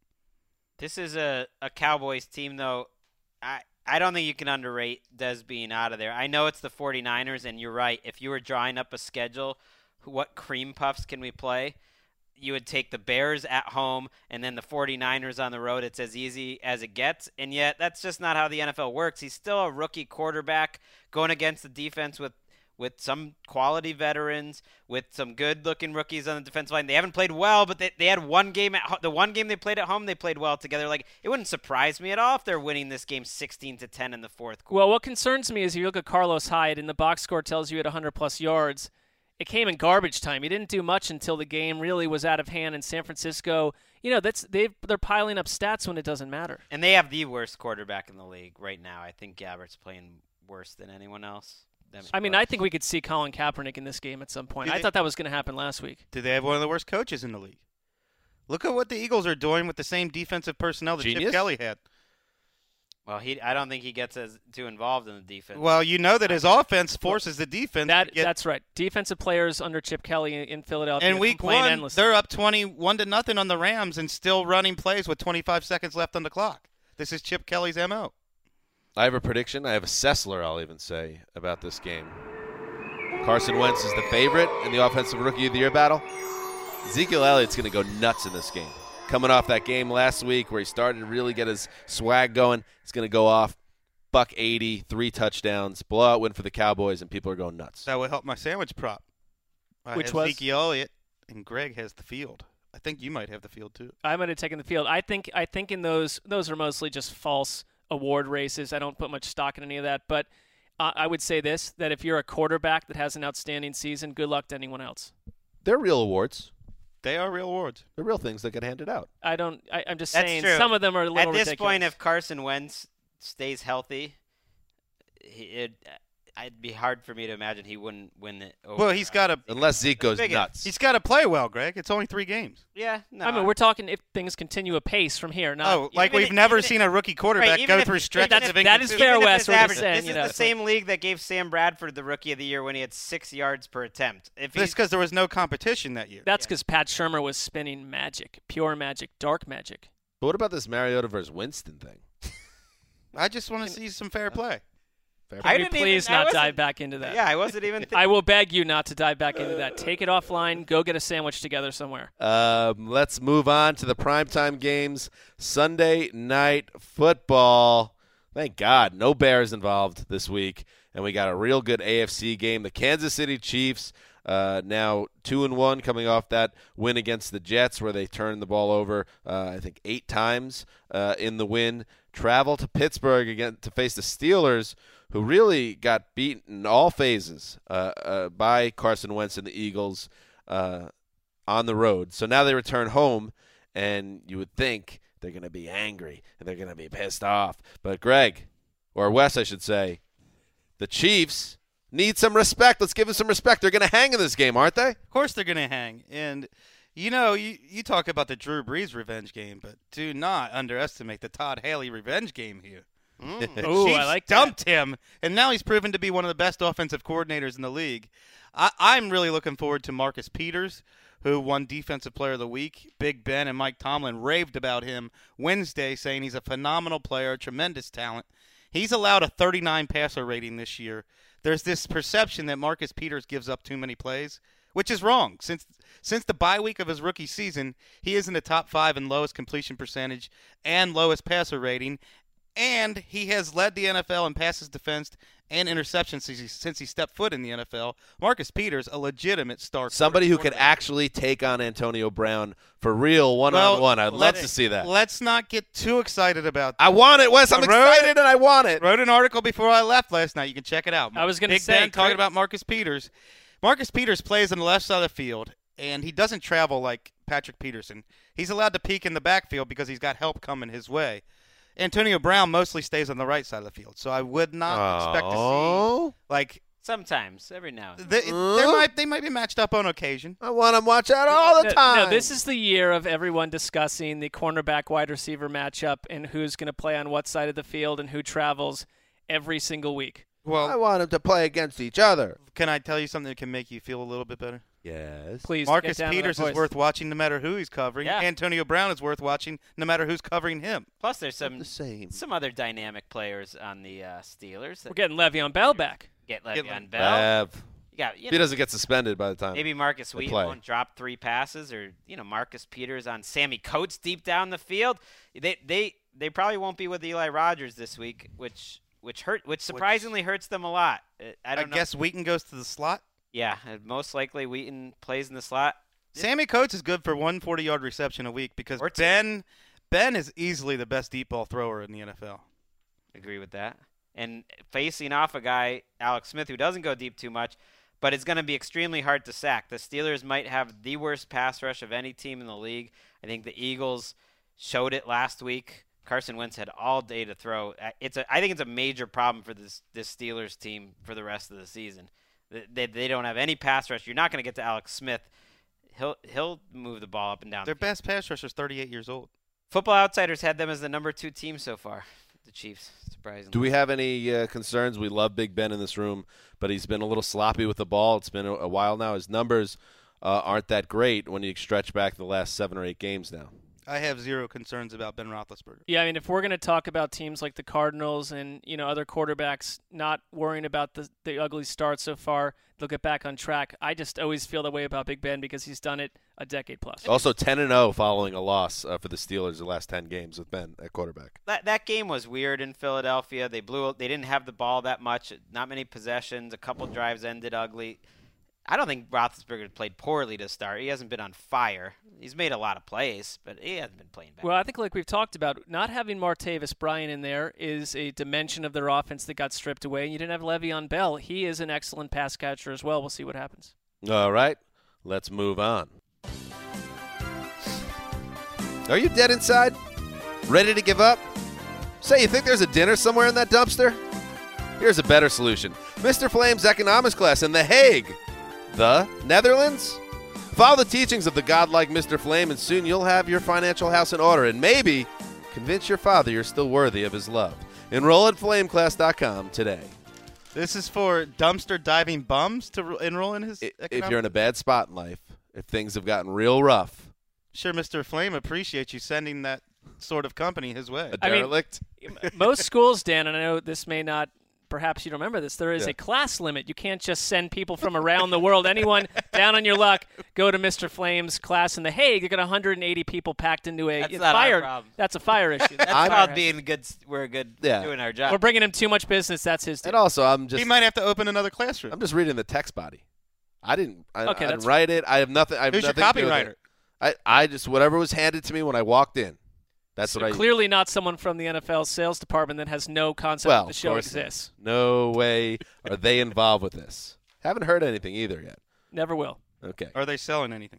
This is a, a Cowboys team, though. I, I don't think you can underrate Dez being out of there. I know it's the forty-niners, and you're right. If you were drawing up a schedule, what cream puffs can we play? You would take the Bears at home and then the forty-niners on the road. It's as easy as it gets. And yet that's just not how the N F L works. He's still a rookie quarterback going against the defense with with some quality veterans, with some good-looking rookies on the defensive line. They haven't played well, but they, they had one game at ho- the one game they played at home, they played well together. Like, it wouldn't surprise me at all if they're winning this game sixteen to ten in the fourth quarter. Well, what concerns me is you look at Carlos Hyde, and the box score tells you at one hundred plus yards. It came in garbage time. He didn't do much until the game really was out of hand in San Francisco. You know, that's they've they're piling up stats when it doesn't matter. And they have the worst quarterback in the league right now. I think Gabbert's playing worse than anyone else. I mean, I think we could see Colin Kaepernick in this game at some point. Do I they, thought that was going to happen last week. Do they have one of the worst coaches in the league? Look at what the Eagles are doing with the same defensive personnel that Genius? Chip Kelly had. Well, he I don't think he gets as too involved in the defense. Well, you know that his offense forces the defense. That to get, that's right. Defensive players under Chip Kelly in, in Philadelphia. in week complain one, endlessly. they're up twenty-one to nothing on the Rams and still running plays with twenty-five seconds left on the clock. This is Chip Kelly's M O. I have a prediction. I have a Sessler, I'll even say, about this game. Carson Wentz is the favorite in the Offensive Rookie of the Year battle. Ezekiel Elliott's going to go nuts in this game. Coming off that game last week where he started to really get his swag going, he's going to go off, buck eighty, three touchdowns, blowout win for the Cowboys, and people are going nuts. That would help my sandwich prop. I Which have was? Ezekiel Elliott, and Greg has the field. I think you might have the field too. I might have taken the field. I think I think in those those are mostly just false award races. I don't put much stock in any of that, but uh, I would say this, that if you're a quarterback that has an outstanding season, good luck to anyone else. They're real awards. They are real awards. They're real things that get handed out. I don't. I, I'm just That's saying true. some of them are a little At this ridiculous. point, if Carson Wentz stays healthy, he, it, it'd be hard for me to imagine he wouldn't win it. Over. Well, he's got to. Unless Zeke goes Big nuts. He's got to play well, Greg. It's only three games. Yeah, no. I mean, we're talking if things continue apace from here. Not, Oh, like even we've if- never even if- seen a rookie quarterback Right, even go if- through stretches that's- of that is inconsistency. fair, Even if Wes. it's We're just average, saying, this you is know. the same league that gave Sam Bradford the Rookie of the Year when he had six yards per attempt. If That's he's because there was no competition that year. That's because Pat Shurmur was spinning magic, pure magic, dark magic. But what about this Mariota versus Winston thing? I just want to see some fair play. Fair Can I we didn't please even- I not wasn't- dive back into that? yeah, I wasn't even. Th- I will beg you not to dive back into that. Take it offline. Go get a sandwich together somewhere. Um, let's move on to the primetime games. Sunday night football. Thank God, no Bears involved this week, and we got a real good A F C game. The Kansas City Chiefs, uh, now two and one, coming off that win against the Jets, where they turned the ball over, uh, I think eight times uh, in the win. Travel to Pittsburgh again to face the Steelers, who really got beaten in all phases uh, uh, by Carson Wentz and the Eagles. uh, on the road. So now they return home, and you would think they're going to be angry and they're going to be pissed off. But Greg, or Wes, I should say, the Chiefs need some respect. Let's give them some respect. They're going to hang in this game, aren't they? Of course they're going to hang. And, you know, you, you talk about the Drew Brees revenge game, but do not underestimate the Todd Haley revenge game here. Mm. The Ooh, Chiefs I like dumped that. him, and now he's proven to be one of the best offensive coordinators in the league. I, I'm really looking forward to Marcus Peters, who won Defensive Player of the Week. Big Ben and Mike Tomlin raved about him Wednesday, saying he's a phenomenal player, a tremendous talent. He's allowed a thirty-nine passer rating this year. There's this perception that Marcus Peters gives up too many plays, which is wrong. Since since the bye week of his rookie season, he is in the top five in lowest completion percentage and lowest passer rating, and he has led the N F L in passes defensed and interceptions since he, since he stepped foot in the N F L. Marcus Peters, a legitimate star. Somebody who could actually take on Antonio Brown for real one-on-one. I'd love to see that. Let's not get too excited about that. I want it, Wes. I'm I wrote excited it- and I want it. Wrote an article before I left last night. You can check it out. I was gonna Big say, Ben talking Chris- about Marcus Peters. Marcus Peters plays on the left side of the field, and he doesn't travel like Patrick Peterson. He's allowed to peek in the backfield because he's got help coming his way. Antonio Brown mostly stays on the right side of the field, so I would not expect to Oh. see like Sometimes, every now and then. they, they might they might be matched up on occasion. I want him watch out all the No, time. no, this is the year of everyone discussing the cornerback wide receiver matchup and who's going to play on what side of the field and who travels every single week. Well, I want him to play against each other. can I tell you something that can make you feel a little bit better? Yes. Please, Marcus get down to that Peters is voice. worth watching no matter who he's covering. Yeah. Antonio Brown is worth watching no matter who's covering him. Plus, there's some The same. some other dynamic players on the uh, Steelers. That We're getting Le'Veon Bell back. get Get Le'Veon Le- Bell. Bev. You got, you If he know, doesn't get suspended by the time. maybe Marcus they Wheaton play. won't drop three passes, or you know Marcus Peters on Sammy Coates deep down the field. They they they probably won't be with Eli Rogers this week, which which hurt which surprisingly hurts them a lot. Uh, I I, don't know. guess Wheaton goes to the slot. Yeah, uh, most likely Wheaton plays in the slot. Sammy Coates is good for one forty-yard reception a week because Or two. Ben Ben is easily the best deep ball thrower in the N F L. Agree with that. And facing off a guy, Alex Smith, who doesn't go deep too much, but it's going to be extremely hard to sack. The Steelers might have the worst pass rush of any team in the league. I think the Eagles showed it last week. Carson Wentz had all day to throw. Uh, It's a, I think it's a major problem for this this Steelers team for the rest of the season. They, they, they don't have any pass rush. You're not going to get to Alex Smith. He'll he'll move the ball up and down. Their best pass rusher is thirty-eight years old. Football Outsiders had them as the number two team so far. The Chiefs, surprisingly. Do we have any uh, concerns? We love Big Ben in this room, but he's been a little sloppy with the ball. It's been a, a while now. His numbers uh, aren't that great when you stretch back the last seven or eight games now. I have zero concerns about Ben Roethlisberger. Yeah, I mean, if we're going to talk about teams like the Cardinals and, you know, other quarterbacks not worrying about the, the ugly start so far, they'll get back on track. I just always feel that way about Big Ben because he's done it a decade plus. Also ten and oh following a loss uh, for the Steelers the last ten games with Ben at quarterback. That that game was weird in Philadelphia. They blew. They didn't have the ball that much. Not many possessions. A couple drives ended ugly. I don't think Roethlisberger played poorly to start. He hasn't been on fire. He's made a lot of plays, but he hasn't been playing bad. Well, I think like we've talked about, not having Martavis Bryant in there is a dimension of their offense that got stripped away. And you didn't have Le'Veon Bell. He is an excellent pass catcher as well. We'll see what happens. All right, let's move on. Are you dead inside? Ready to give up? Say, you think there's a dinner somewhere in that dumpster? Here's a better solution. Mister Flame's economics class in The Hague, the Netherlands. Follow the teachings of the godlike Mister Flame, and soon you'll have your financial house in order and maybe convince your father you're still worthy of his love. Enroll at flame class dot com today. This is for dumpster diving bums to ro- enroll in his. I- If economic- you're in a bad spot in life, if things have gotten real rough, sure, Mister Flame appreciates you sending that sort of company his way. a I mean- derelict. Most schools, Dan, and I know this may not, perhaps you don't remember this, there is Yeah. a class limit. You can't just send people from around the world. Anyone down on your luck, go to Mister Flame's class in The Hague. You got one hundred eighty people packed into a That's it's not our fire. problem. That's a fire issue. That's That's fire called hazard. being good. We're good Yeah. doing our job. We're bringing him too much business. That's his deal. And also, I'm just he might have to open another classroom. I'm just reading the text body. I didn't. I, Okay, I didn't that's- write it. I have nothing. I have Who's your nothing to do with copywriter? it. I I just whatever was handed to me when I walked in. That's So what I. clearly not someone from the N F L sales department that has no concept well, that the of show course not. exists. No way are they involved with this. Haven't heard anything either yet. Never will. Okay. Are they selling anything?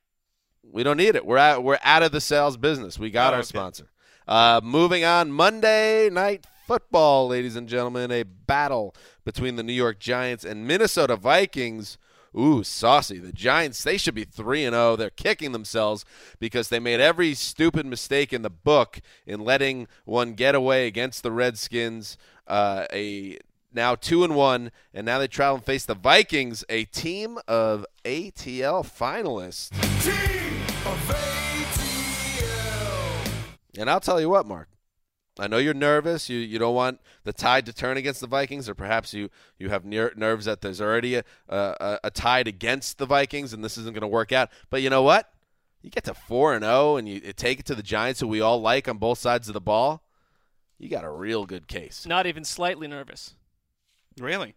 We don't need it. We're out, we're out of the sales business. We got Oh, our okay. sponsor. Uh, moving on, Monday Night Football, ladies and gentlemen, a battle between the New York Giants and Minnesota Vikings. Ooh, saucy. The Giants, they should be three and oh. They're kicking themselves because they made every stupid mistake in the book in letting one get away against the Redskins. Uh, a now two and one, and now they travel and face the Vikings, a team of A T L finalists. Team of A T L. And I'll tell you what, Mark. I know you're nervous. You you don't want the tide to turn against the Vikings, or perhaps you, you have ner- nerves that there's already a, a, a tide against the Vikings and this isn't going to work out. But you know what? You get to four and oh and you take it to the Giants, who we all like on both sides of the ball. You got a real good case. Not even slightly nervous. Really?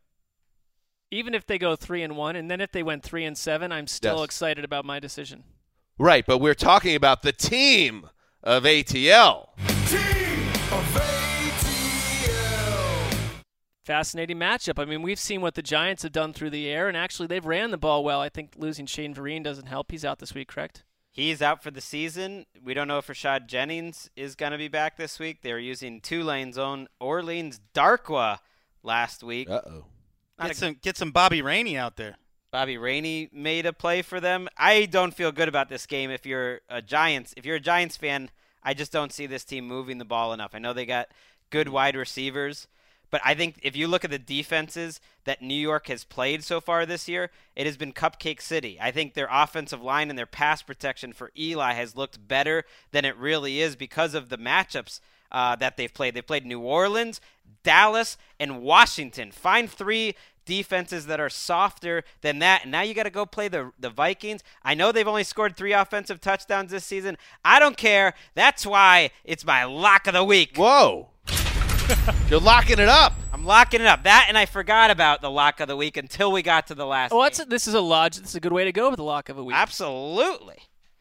Even if they go three and one, and then if they went three and seven, I'm still Yes. excited about my decision. Right, but we're talking about the team of A T L. Team of A T L. Fascinating matchup. I mean, we've seen what the Giants have done through the air, and actually they've ran the ball well. I think losing Shane Vereen doesn't help. He's out this week, correct? He's out for the season. We don't know if Rashad Jennings is going to be back this week. They were using Tulane's own Orleans Darkwa last week. Uh-oh. Not Get a- some, get some Bobby Rainey out there. Bobby Rainey made a play for them. I don't feel good about this game if you're a Giants. If you're a Giants fan, I just don't see this team moving the ball enough. I know they got good wide receivers, but I think if you look at the defenses that New York has played so far this year, it has been Cupcake City. I think their offensive line and their pass protection for Eli has looked better than it really is because of the matchups uh, that they've played. They played New Orleans, Dallas, and Washington. Find three defenses that are softer than that, and now you got to go play the the Vikings. I know they've only scored three offensive touchdowns this season. I don't care. That's why it's my lock of the week. Whoa. You're locking it up. I'm locking it up. That, and I forgot about the lock of the week until we got to the last. Oh, that's a, game. this is a lodge. This is a good way to go with the lock of a week. Absolutely.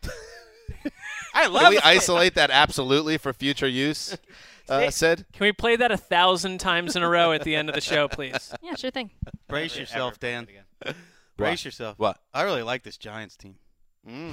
I love Can we it. isolate that absolutely for future use, uh, Sid? Can we play that a thousand times in a row at the end of the show, please? Yeah, sure thing. Brace Ever- yourself, ever Dan. play it again. Brace What? yourself. What? I really like this Giants team. Mm.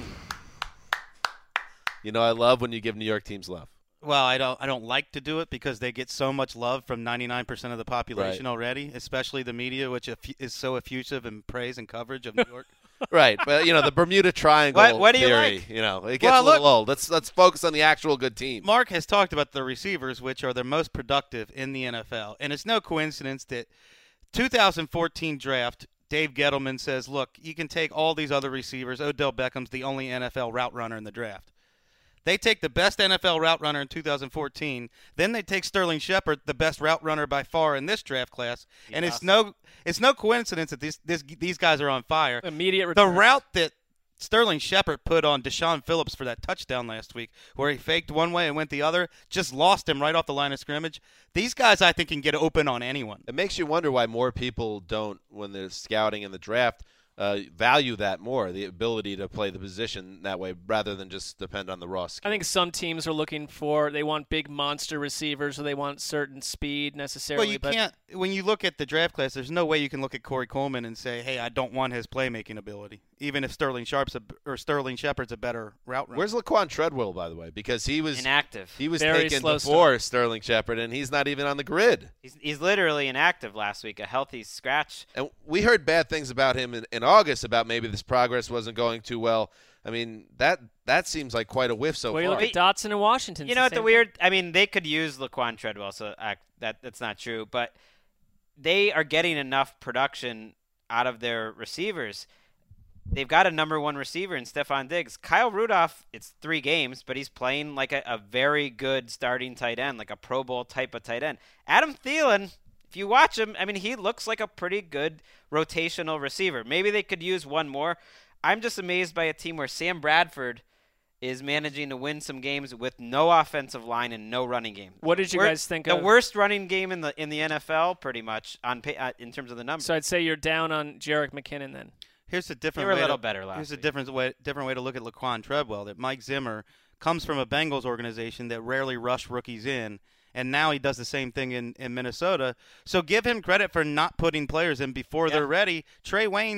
You know, I love when you give New York teams love. Well, I don't. I don't like to do it because they get so much love from ninety-nine percent of the population Right. already, especially the media, which effu- is so effusive in praise and coverage of New York. Right, but you know the Bermuda Triangle What- what do you theory. like? You know, it gets Well, a little look- old. Let's let's focus on the actual good team. Mark has talked about the receivers, which are the most productive in the N F L, and it's no coincidence that two thousand fourteen draft, Dave Gettleman says, "Look, you can take all these other receivers. Odell Beckham's the only N F L route runner in the draft." They take the best N F L route runner in two thousand fourteen. Then they take Sterling Shepard, the best route runner by far in this draft class. And it's no it's no coincidence that these this, these guys are on fire. Immediate The return. route that Sterling Shepard put on Deshaun Phillips for that touchdown last week, where he faked one way and went the other, just lost him right off the line of scrimmage. These guys, I think, can get open on anyone. It makes you wonder why more people don't, when they're scouting in the draft, uh, value that more, the ability to play the position that way rather than just depend on the raw skill. I think some teams are looking for, they want big monster receivers or they want certain speed necessarily. Well, you but can't. When you look at the draft class, there's no way you can look at Corey Coleman and say, "Hey, I don't want his playmaking ability," even if Sterling Sharp's a, or Sterling Shepard's a better route runner. Where's Laquan Treadwell, by the way? Because he was Inactive. he was Very taken slow before Sterling Shepard, and he's not even on the grid. He's, he's literally inactive last week, a healthy scratch. And we heard bad things about him in, in August about maybe this progress wasn't going too well. I mean, that that seems like quite a whiff so well, you far. look at Dotson and Washington. You know what the weird? I mean, they could use Laquan Treadwell, so uh, that that's not true. But they are getting enough production out of their receivers. They've got a number one receiver in Stephon Diggs. Kyle Rudolph, it's three games, but he's playing like a, a very good starting tight end, like a Pro Bowl type of tight end. Adam Thielen, if you watch him, I mean, he looks like a pretty good rotational receiver. Maybe they could use one more. I'm just amazed by a team where Sam Bradford is managing to win some games with no offensive line and no running game. What did you We're- guys think the of? worst running game in the in the N F L, pretty much on pa- uh, in terms of the numbers. So I'd say you're down on Jerick McKinnon then. Here's a different They were a way little to, better last Here's a week. different way different way to look at Laquan Treadwell. That Mike Zimmer comes from a Bengals organization that rarely rush rookies in, and now he does the same thing in, in Minnesota. So give him credit for not putting players in before Yeah. they're ready. Trey Waynes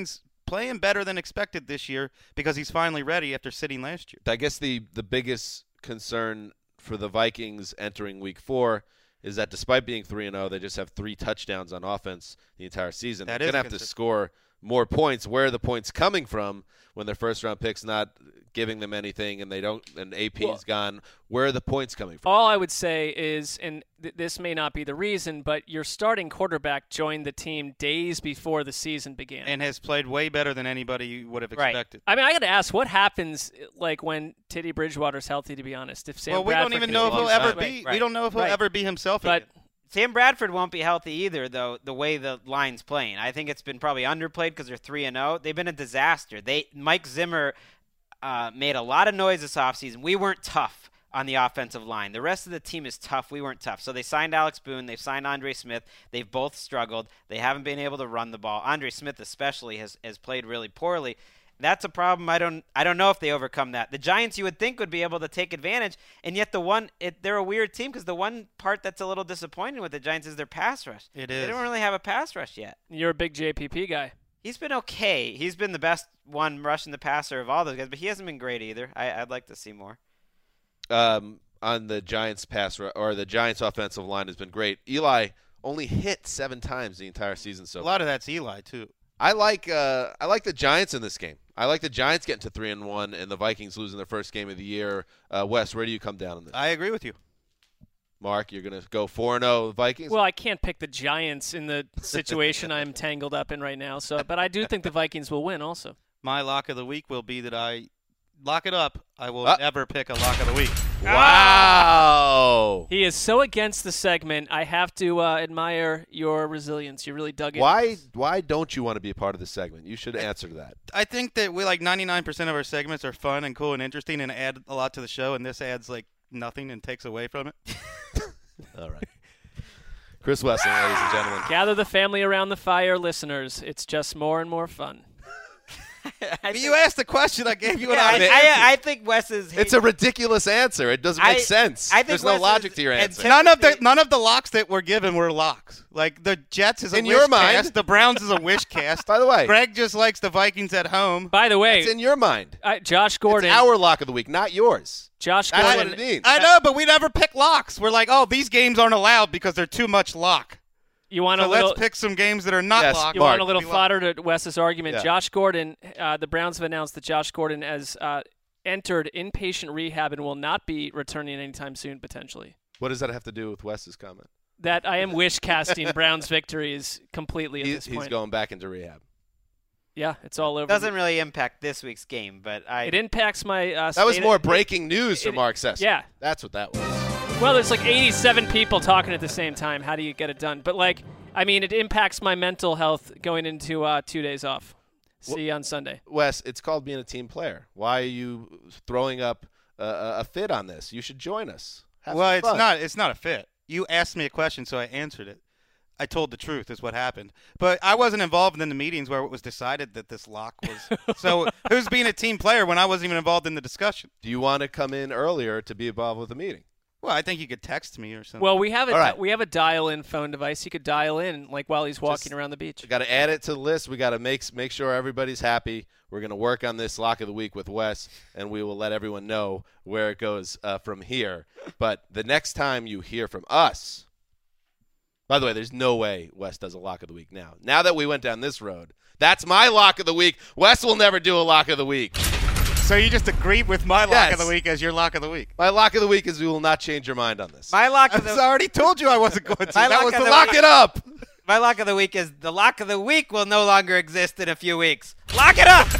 playing better than expected this year because he's finally ready after sitting last year. I guess the, the biggest concern for the Vikings entering week four is that despite being three and oh, they just have three touchdowns on offense the entire season. That They're is going to have to score more points. Where are the points coming from when their first-round pick's not giving them anything and they don't, and A P's well, gone? Where are the points coming from? All I would say is, and th- this may not be the reason, but your starting quarterback joined the team days before the season began. And has played way better than anybody you would have expected. Right. I mean, I got to ask, what happens like when Teddy Bridgewater's healthy, to be honest? If Sam well, we Bradford don't even know if he'll ever be. Right, right. We don't know if he'll right. ever be himself but, again. Sam Bradford won't be healthy either, though, the way the line's playing. I think it's been probably underplayed because they're three and oh. They've been a disaster. They Mike Zimmer uh, made a lot of noise this offseason. We weren't tough on the offensive line. The rest of the team is tough. We weren't tough. So they signed Alex Boone. They've signed Andre Smith. They've both struggled. They haven't been able to run the ball. Andre Smith especially has, has played really poorly. That's a problem. I don't I don't know if they overcome that. The Giants, you would think, would be able to take advantage, and yet the one it, they're a weird team because the one part that's a little disappointing with the Giants is their pass rush. It is. They don't really have a pass rush yet. You're a big J P P guy. He's been okay. He's been the best one rushing the passer of all those guys, but he hasn't been great either. I, I'd like to see more. Um, on the Giants pass ru- or the Giants offensive line has been great. Eli only hit seven times the entire season so A far. lot of that's Eli too. I like uh, I like the Giants in this game. I like the Giants getting to three and one, and the Vikings losing their first game of the year. Uh, Wes, where do you come down on this? I agree with you. Mark, you're gonna go four and zero Vikings. Well, I can't pick the Giants in the situation I'm tangled up in right now. So, but I do think the Vikings will win. Also, my lock of the week will be that I lock it up. I will uh, never pick a lock of the week. Wow! He is so against the segment. I have to uh, admire your resilience. You really dug in. Why? Why don't you want to be a part of this segment? You should answer to that. I think that we like ninety-nine percent of our segments are fun and cool and interesting and add a lot to the show, and this adds like nothing and takes away from it. All right. Chris Wesson, ladies and gentlemen. Gather the family around the fire, listeners. It's just more and more fun. I mean, you asked the question. I gave you an yeah, I, answer. I, I think Wes is. It's a ridiculous answer. It doesn't make I, sense. I think There's Wes no logic is, to your answer. None of the none of the locks that were given were locks. Like the Jets is a in wish your mind. cast. The Browns is a wish cast. By the way, Greg just likes the Vikings at home. By the way, it's in your mind. Uh, Josh Gordon. It's our lock of the week, not yours. Josh That's Gordon. what it means. I know, but we never pick locks. We're like, oh, these games aren't allowed because they're too much lock. You want so a little? Let's pick some games that are not yes, locked. You Mark, want a little fodder to Wes's argument? Yeah. Josh Gordon. Uh, the Browns have announced that Josh Gordon has uh, entered inpatient rehab and will not be returning anytime soon, potentially. What does that have to do with Wes's comment? That I am wish casting Browns victories completely at He, this he's point. going back into rehab. Yeah, it's all over. Doesn't really impact this week's game, but I. It impacts my. Uh, That was state more of, breaking news it, for Mark Sessom. Yeah, that's what that was. Well, there's like eighty-seven people talking at the same time. How do you get it done? But like, I mean, it impacts my mental health going into uh, two days off. See well, you on Sunday. Wes, it's called being a team player. Why are you throwing up uh, a fit on this? You should join us. Have well, it's fun. not. It's not a fit. You asked me a question, so I answered it. I told the truth is what happened. But I wasn't involved in the meetings where it was decided that this lock was. So who's being a team player when I wasn't even involved in the discussion? Do you want to come in earlier to be involved with the meeting? Well, I think you could text me or something. Well, we have a right. we have a dial-in phone device. You could dial in like while he's walking Just, around the beach. We got to add it to the list. We got to make make sure everybody's happy. We're going to work on this lock of the week with Wes, and we will let everyone know where it goes uh, from here. But the next time you hear from us, by the way, there's no way Wes does a lock of the week now. Now that we went down this road, that's my lock of the week. Wes will never do a lock of the week. So you just agreed with my lock yes. of the week as your lock of the week. My lock of the week is we will not change your mind on this. My lock of the I already told you I wasn't going to. My that lock was of the the lock week- it up. My lock of the week is the lock of the week will no longer exist in a few weeks. Lock it up.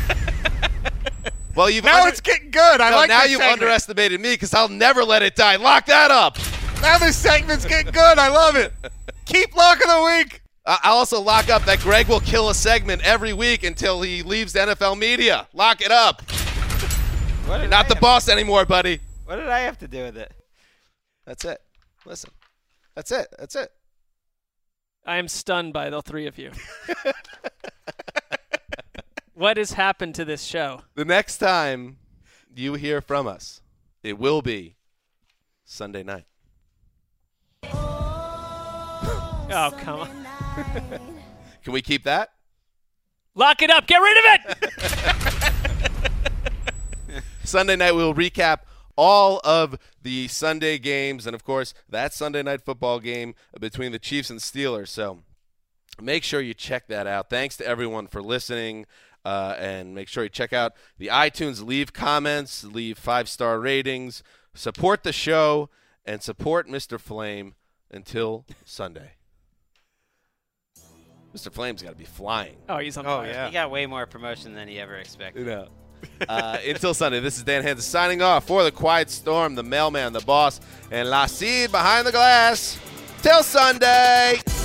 Well, you've now under- it's getting good. I no, like now this you've segment. underestimated me because I'll never let it die. Lock that up. Now this segment's getting good. I love it. Keep lock of the week. I'll also lock up that Greg will kill a segment every week until he leaves the N F L media. Lock it up. You're not the boss anymore, buddy. What did I have to do with it? That's it. Listen. That's it. That's it. I am stunned by the three of you. What has happened to this show? The next time you hear from us, it will be Sunday night. Oh, come on. Can we keep that? Lock it up. Get rid of it. Sunday night, we'll recap all of the Sunday games, and, of course, that Sunday night football game between the Chiefs and Steelers. So make sure you check that out. Thanks to everyone for listening, uh, and make sure you check out the iTunes. Leave comments, leave five-star ratings, support the show, and support Mister Flame until Sunday. Mister Flame's got to be flying. Oh, he's on Oh, fire. yeah. He got way more promotion than he ever expected. No. uh, until Sunday, this is Dan Hansen signing off for the Quiet Storm, the mailman, the boss, and La Cid behind the glass. Till Sunday.